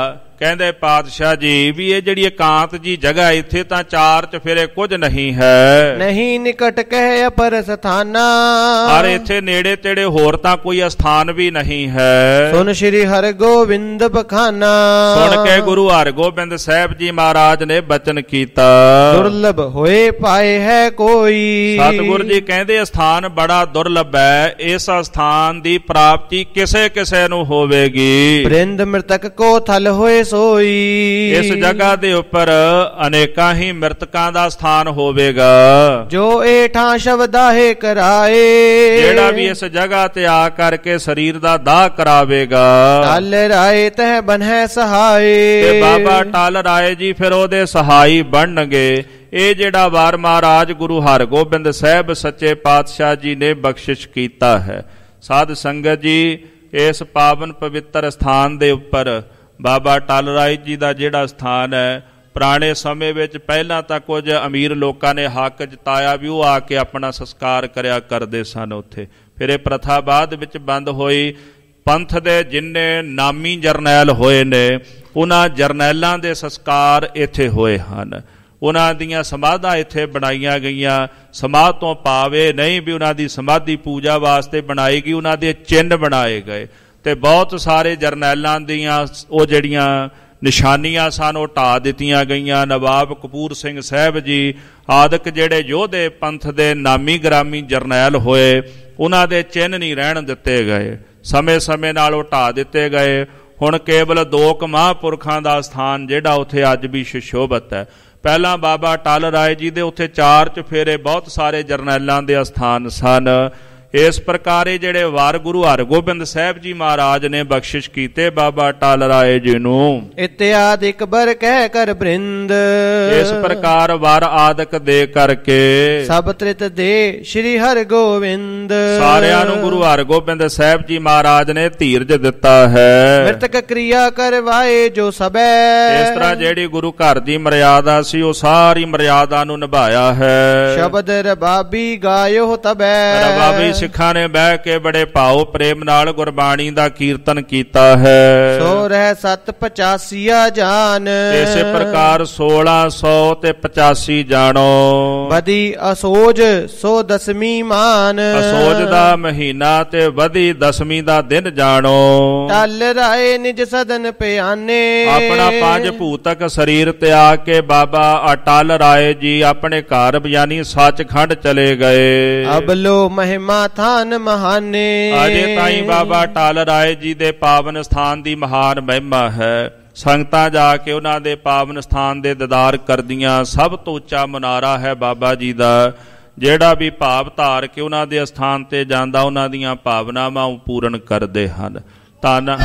ਕਹਿੰਦੇ ਪਾਤਸ਼ਾਹ ਜੀ ਵੀ ਇਹ ਜਿਹੜੀ ਇਕਾਂਤ ਜੀ ਜਗ੍ਹਾ ਇੱਥੇ ਤਾਂ ਚਾਰ ਚਫੇਰੇ ਕੁਝ ਨਹੀਂ ਹੈ, ਨਹੀਂ ਨਿਕਟ ਕਹਿ ਅਪਰ ਸਥਾਨਾ, ਔਰ ਇੱਥੇ ਨੇੜੇ ਤੇੜੇ ਹੋਰ ਤਾਂ ਕੋਈ ਅਸਥਾਨ ਵੀ ਨਹੀਂ ਹੈ। ਸੁਨ ਸ਼੍ਰੀ ਹਰਿਗੋਬਿੰਦ ਬਖਾਨਾ, ਸੁਣ ਕੇ ਗੁਰੂ ਹਰਿਗੋਬਿੰਦ ਸਾਹਿਬ ਜੀ ਮਹਾਰਾਜ ਨੇ ਬਚਨ ਕੀਤਾ, ਦੁਰਲਭ ਹੋਏ ਪਾਏ ਹੈ ਕੋਈ। ਸਤਿਗੁਰ ਜੀ ਕਹਿੰਦੇ ਅਸਥਾਨ ਬੜਾ ਦੁਰਲਭ ਹੈ, ਇਸ ਅਸਥਾਨ ਦੀ ਪ੍ਰਾਪਤੀ ਕਿਸੇ ਕਿਸੇ ਨੂੰ ਹੋਵੇਗੀ। ਬ੍ਰਿੰਦ ਮ੍ਰਿਤਕ ਕੋ ਥਲ ਹੋਏ ਸੋਈ, ਇਸ ਜਗ੍ਹਾ ਦੇ ਉੱਪਰ ਅਨੇਕਾਂ ਹੀ ਮ੍ਰਿਤਕਾਂ ਦਾ ਸਥਾਨ ਹੋਵੇਗਾ। ਜੋ ਏਠਾਂ ਸ਼ਬਦਾਹੇ ਕਰਾਏ, ਜਿਹੜਾ ਵੀ ਇਸ ਜਗ੍ਹਾ ਤੇ ਆ ਕਰਕੇ ਸਰੀਰ ਦਾ ਦਾਹ ਕਰਾਵੇਗਾ, ਟਲ ਰਾਏ ਤਹ ਬਨਹਿ ਸਹਾਏ, ਤੇ ਬਾਬਾ ਟਲ ਰਾਏ ਜੀ ਫਿਰ ਉਹਦੇ ਸਹਾਈ ਬਣਨਗੇ। ਇਹ ਜਿਹੜਾ ਵਾਰ ਮਹਾਰਾਜ ਗੁਰੂ ਹਰਗੋਬਿੰਦ ਸਾਹਿਬ ਸੱਚੇ ਪਾਤਸ਼ਾਹ ਜੀ ਨੇ ਬਖਸ਼ਿਸ਼ ਕੀਤਾ ਹੈ। ਸਾਧ ਸੰਗਤ ਜੀ, ਇਸ ਪਾਵਨ ਪਵਿੱਤਰ ਸਥਾਨ ਦੇ ਉੱਪਰ ਬਾਬਾ ਟਲ ਰਾਏ ਜੀ ਦਾ ਜਿਹੜਾ ਸਥਾਨ ਹੈ, ਪੁਰਾਣੇ ਸਮੇਂ ਵਿੱਚ ਪਹਿਲਾਂ ਤਾਂ ਕੁਝ ਅਮੀਰ ਲੋਕਾਂ ਨੇ ਹੱਕ ਜਤਾਇਆ ਵੀ ਉਹ ਆ ਕੇ ਆਪਣਾ ਸੰਸਕਾਰ ਕਰਿਆ ਕਰਦੇ ਸਨ ਉੱਥੇ। ਫਿਰ ਇਹ ਪ੍ਰਥਾ ਬਾਅਦ ਵਿੱਚ ਬੰਦ ਹੋਈ। ਪੰਥ ਦੇ ਜਿੰਨੇ ਨਾਮੀ ਜਰਨੈਲ ਹੋਏ ਨੇ, ਉਹਨਾਂ ਜਰਨੈਲਾਂ ਦੇ ਸੰਸਕਾਰ ਇੱਥੇ ਹੋਏ ਹਨ। ਉਹਨਾਂ ਦੀਆਂ ਸਮਾਧਾਂ ਇੱਥੇ ਬਣਾਈਆਂ ਗਈਆਂ। ਸਮਾਧ ਤੋਂ ਭਾਵੇਂ ਨਹੀਂ ਵੀ ਉਹਨਾਂ ਦੀ ਸਮਾਧੀ ਪੂਜਾ ਵਾਸਤੇ ਬਣਾਈ ਗਈ, ਉਹਨਾਂ ਦੇ ਚਿੰਨ੍ਹ ਬਣਾਏ ਗਏ। ਤੇ ਬਹੁਤ ਸਾਰੇ ਜਰਨੈਲਾਂ ਦੀਆਂ ਉਹ ਜਿਹੜੀਆਂ ਨਿਸ਼ਾਨੀਆਂ ਸਨ ਉਹ ਢਾਹ ਦਿੱਤੀਆਂ ਗਈਆਂ। ਨਵਾਬ ਕਪੂਰ ਸਿੰਘ ਸਾਹਿਬ ਜੀ ਆਦਿਕ ਜਿਹੜੇ ਯੋਧੇ ਪੰਥ ਦੇ ਨਾਮੀ ਗ੍ਰਾਮੀ ਜਰਨੈਲ ਹੋਏ, ਉਹਨਾਂ ਦੇ ਚਿੰਨ੍ਹ ਨਹੀਂ ਰਹਿਣ ਦਿੱਤੇ ਗਏ, ਸਮੇਂ ਸਮੇਂ ਨਾਲ ਉਹ ਢਾਹ ਦਿੱਤੇ ਗਏ। ਹੁਣ ਕੇਵਲ ਦੋ ਕੁ ਮਹਾਂਪੁਰਖਾਂ ਦਾ ਸਥਾਨ ਜਿਹੜਾ ਉੱਥੇ ਅੱਜ ਵੀ ਸੁਸ਼ੋਭਿਤ ਹੈ। ਪਹਿਲਾਂ ਬਾਬਾ ਟਲ ਰਾਏ ਜੀ ਦੇ ਉੱਥੇ ਚਾਰ ਚੁਫੇਰੇ ਬਹੁਤ ਸਾਰੇ ਜਰਨੈਲਾਂ ਦੇ ਅਸਥਾਨ ਸਨ। ਇਸ ਪ੍ਰਕਾਰ ਜਿਹੜੇ ਵਾਰ ਗੁਰੂ ਹਰਗੋਬਿੰਦ ਸਾਹਿਬ ਜੀ ਮਹਾਰਾਜ ਨੇ ਬਖਸ਼ਿਸ਼ ਕੀਤੇ ਬਾਬਾ ਟਲ ਰਾਏ ਜੀ ਨੂੰ, ਇਤਿਆਦਿਕ ਬਰ ਕਹਿ ਕਰ ਬ੍ਰਿੰਦ, ਇਸ ਪ੍ਰਕਾਰ ਵਾਰ ਆਦਿਕ ਦੇ ਕਰਕੇ ਸਭ ਤ੍ਰਿਤ ਦੇ ਸ਼੍ਰੀ ਹਰਗੋਬਿੰਦ, ਸਾਰਿਆਂ ਨੂੰ ਗੁਰੂ ਹਰਗੋਬਿੰਦ ਸਾਹਿਬ ਜੀ ਮਹਾਰਾਜ ਨੇ ਧੀਰਜ ਦਿੱਤਾ ਹੈ। ਮਿਰਤਕ ਕਿਰਿਆ ਕਰਵਾਏ ਜੋ ਸਬੈ, ਇਸ ਤਰ੍ਹਾਂ ਜਿਹੜੀ ਗੁਰੂ ਘਰ ਦੀ ਮਰਿਆਦਾ ਸੀ ਉਹ ਸਾਰੀ ਮਰਿਆਦਾ ਨੂੰ ਨਿਭਾਇਆ ਹੈ। ਸ਼ਬਦ ਰਬਾਬੀ ਗਾਇਓ ਤਬੈ, ਰਬਾਬੀ ਸਿੱਖਾਂ ਨੇ ਬਹਿ ਕੇ ਬੜੇ ਭਾਉ ਪ੍ਰੇਮ ਨਾਲ ਗੁਰਬਾਣੀ ਦਾ ਕੀਰਤਨ ਕੀਤਾ ਹੈ। ਸੋ ਰਹਿ ਸਤ ਪਚਾਸੀਆ ਜਾਨ, ਇਸੇ ਪ੍ਰਕਾਰ ਸੋਲਾਂ ਸੌ ਤੇ ਪਚਾਸੀ ਜਾਣੋ। ਵਧੀ ਅਸੋਜ ਸੋ ਦਸਵੀਂ ਮਾਨ, ਅਸੋਜ ਦਾ ਮਹੀਨਾ ਤੇ ਵਧੀ ਦਸਵੀਂ ਦਾ ਦਿਨ ਜਾਣੋ। ਟਲ ਰਾਏ ਨਿਜ ਸਦਨ ਪਿਆਨੇ, ਆਪਣਾ ਪੰਜ ਭੂਤਕ ਸਰੀਰ ਤਿਆਗ ਕੇ ਬਾਬਾ ਟਲ ਰਾਏ ਜੀ ਆਪਣੇ ਘਰ ਯਾਨੀ ਸੱਚਖੰਡ ਚਲੇ ਗਏ। ਅਬਲੋ ਮਹਿਮਾ ਥਾਨ ਮਹਾਨੇ, ਅਜੇ ਤਾਈਂ ਬਾਬਾ ਟਲ ਰਾਏ ਜੀ ਦੇ ਪਾਵਨ ਸਥਾਨ ਦੀ ਮਹਾਨ ਮਹਿਮਾ ਹੈ। ਸੰਗਤਾਂ ਜਾ ਕੇ ਉਹਨਾਂ ਦੇ ਪਾਵਨ ਸਥਾਨ ਦੇ ਦੀਦਾਰ ਕਰਦੀਆਂ। ਸਭ ਤੋਂ ਉੱਚਾ ਮੁਨਾਰਾ ਹੈ ਬਾਬਾ ਜੀ ਦਾ। ਜਿਹੜਾ ਵੀ ਭਾਵ ਧਾਰ ਕੇ ਉਹਨਾਂ ਦੇ ਅਸਥਾਨ ਤੇ ਜਾਂਦਾ, ਉਹਨਾਂ ਦੀਆਂ ਭਾਵਨਾਵਾਂ ਉਹ ਪੂਰਨ ਕਰਦੇ ਹਨ। ਧੰਨ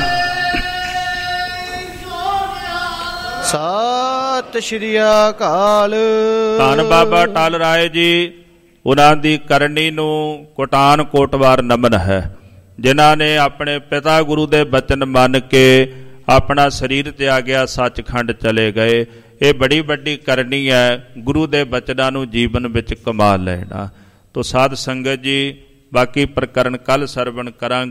ਸਤਿ ਸ਼੍ਰੀ ਅਕਾਲ। ਧੰਨ ਬਾਬਾ ਟਲ ਰਾਏ ਜੀ, ਉਹਨਾਂ ਦੀ ਕਰਨੀ ਨੂੰ ਕੋਟਾਨ ਕੋਟਵਾਰ ਨਮਨ ਹੈ, ਜਿਨ੍ਹਾਂ ਨੇ ਆਪਣੇ ਪਿਤਾ ਗੁਰੂ ਦੇ ਬਚਨ ਮੰਨ ਕੇ ਆਪਣਾ ਸਰੀਰ ਤਿਆਗਿਆ, ਸੱਚਖੰਡ ਚਲੇ ਗਏ। ਇਹ ਬੜੀ ਵੱਡੀ ਕਰਨੀ ਹੈ, ਗੁਰੂ ਦੇ ਬਚਨਾਂ ਨੂੰ ਜੀਵਨ ਵਿੱਚ ਕਮਾ ਲੈਣਾ। ਤੋ ਸਾਧ ਸੰਗਤ ਜੀ, ਬਾਕੀ ਪ੍ਰਕਰਨ ਕੱਲ ਸਰਵਣ ਕਰਾਂਗੇ।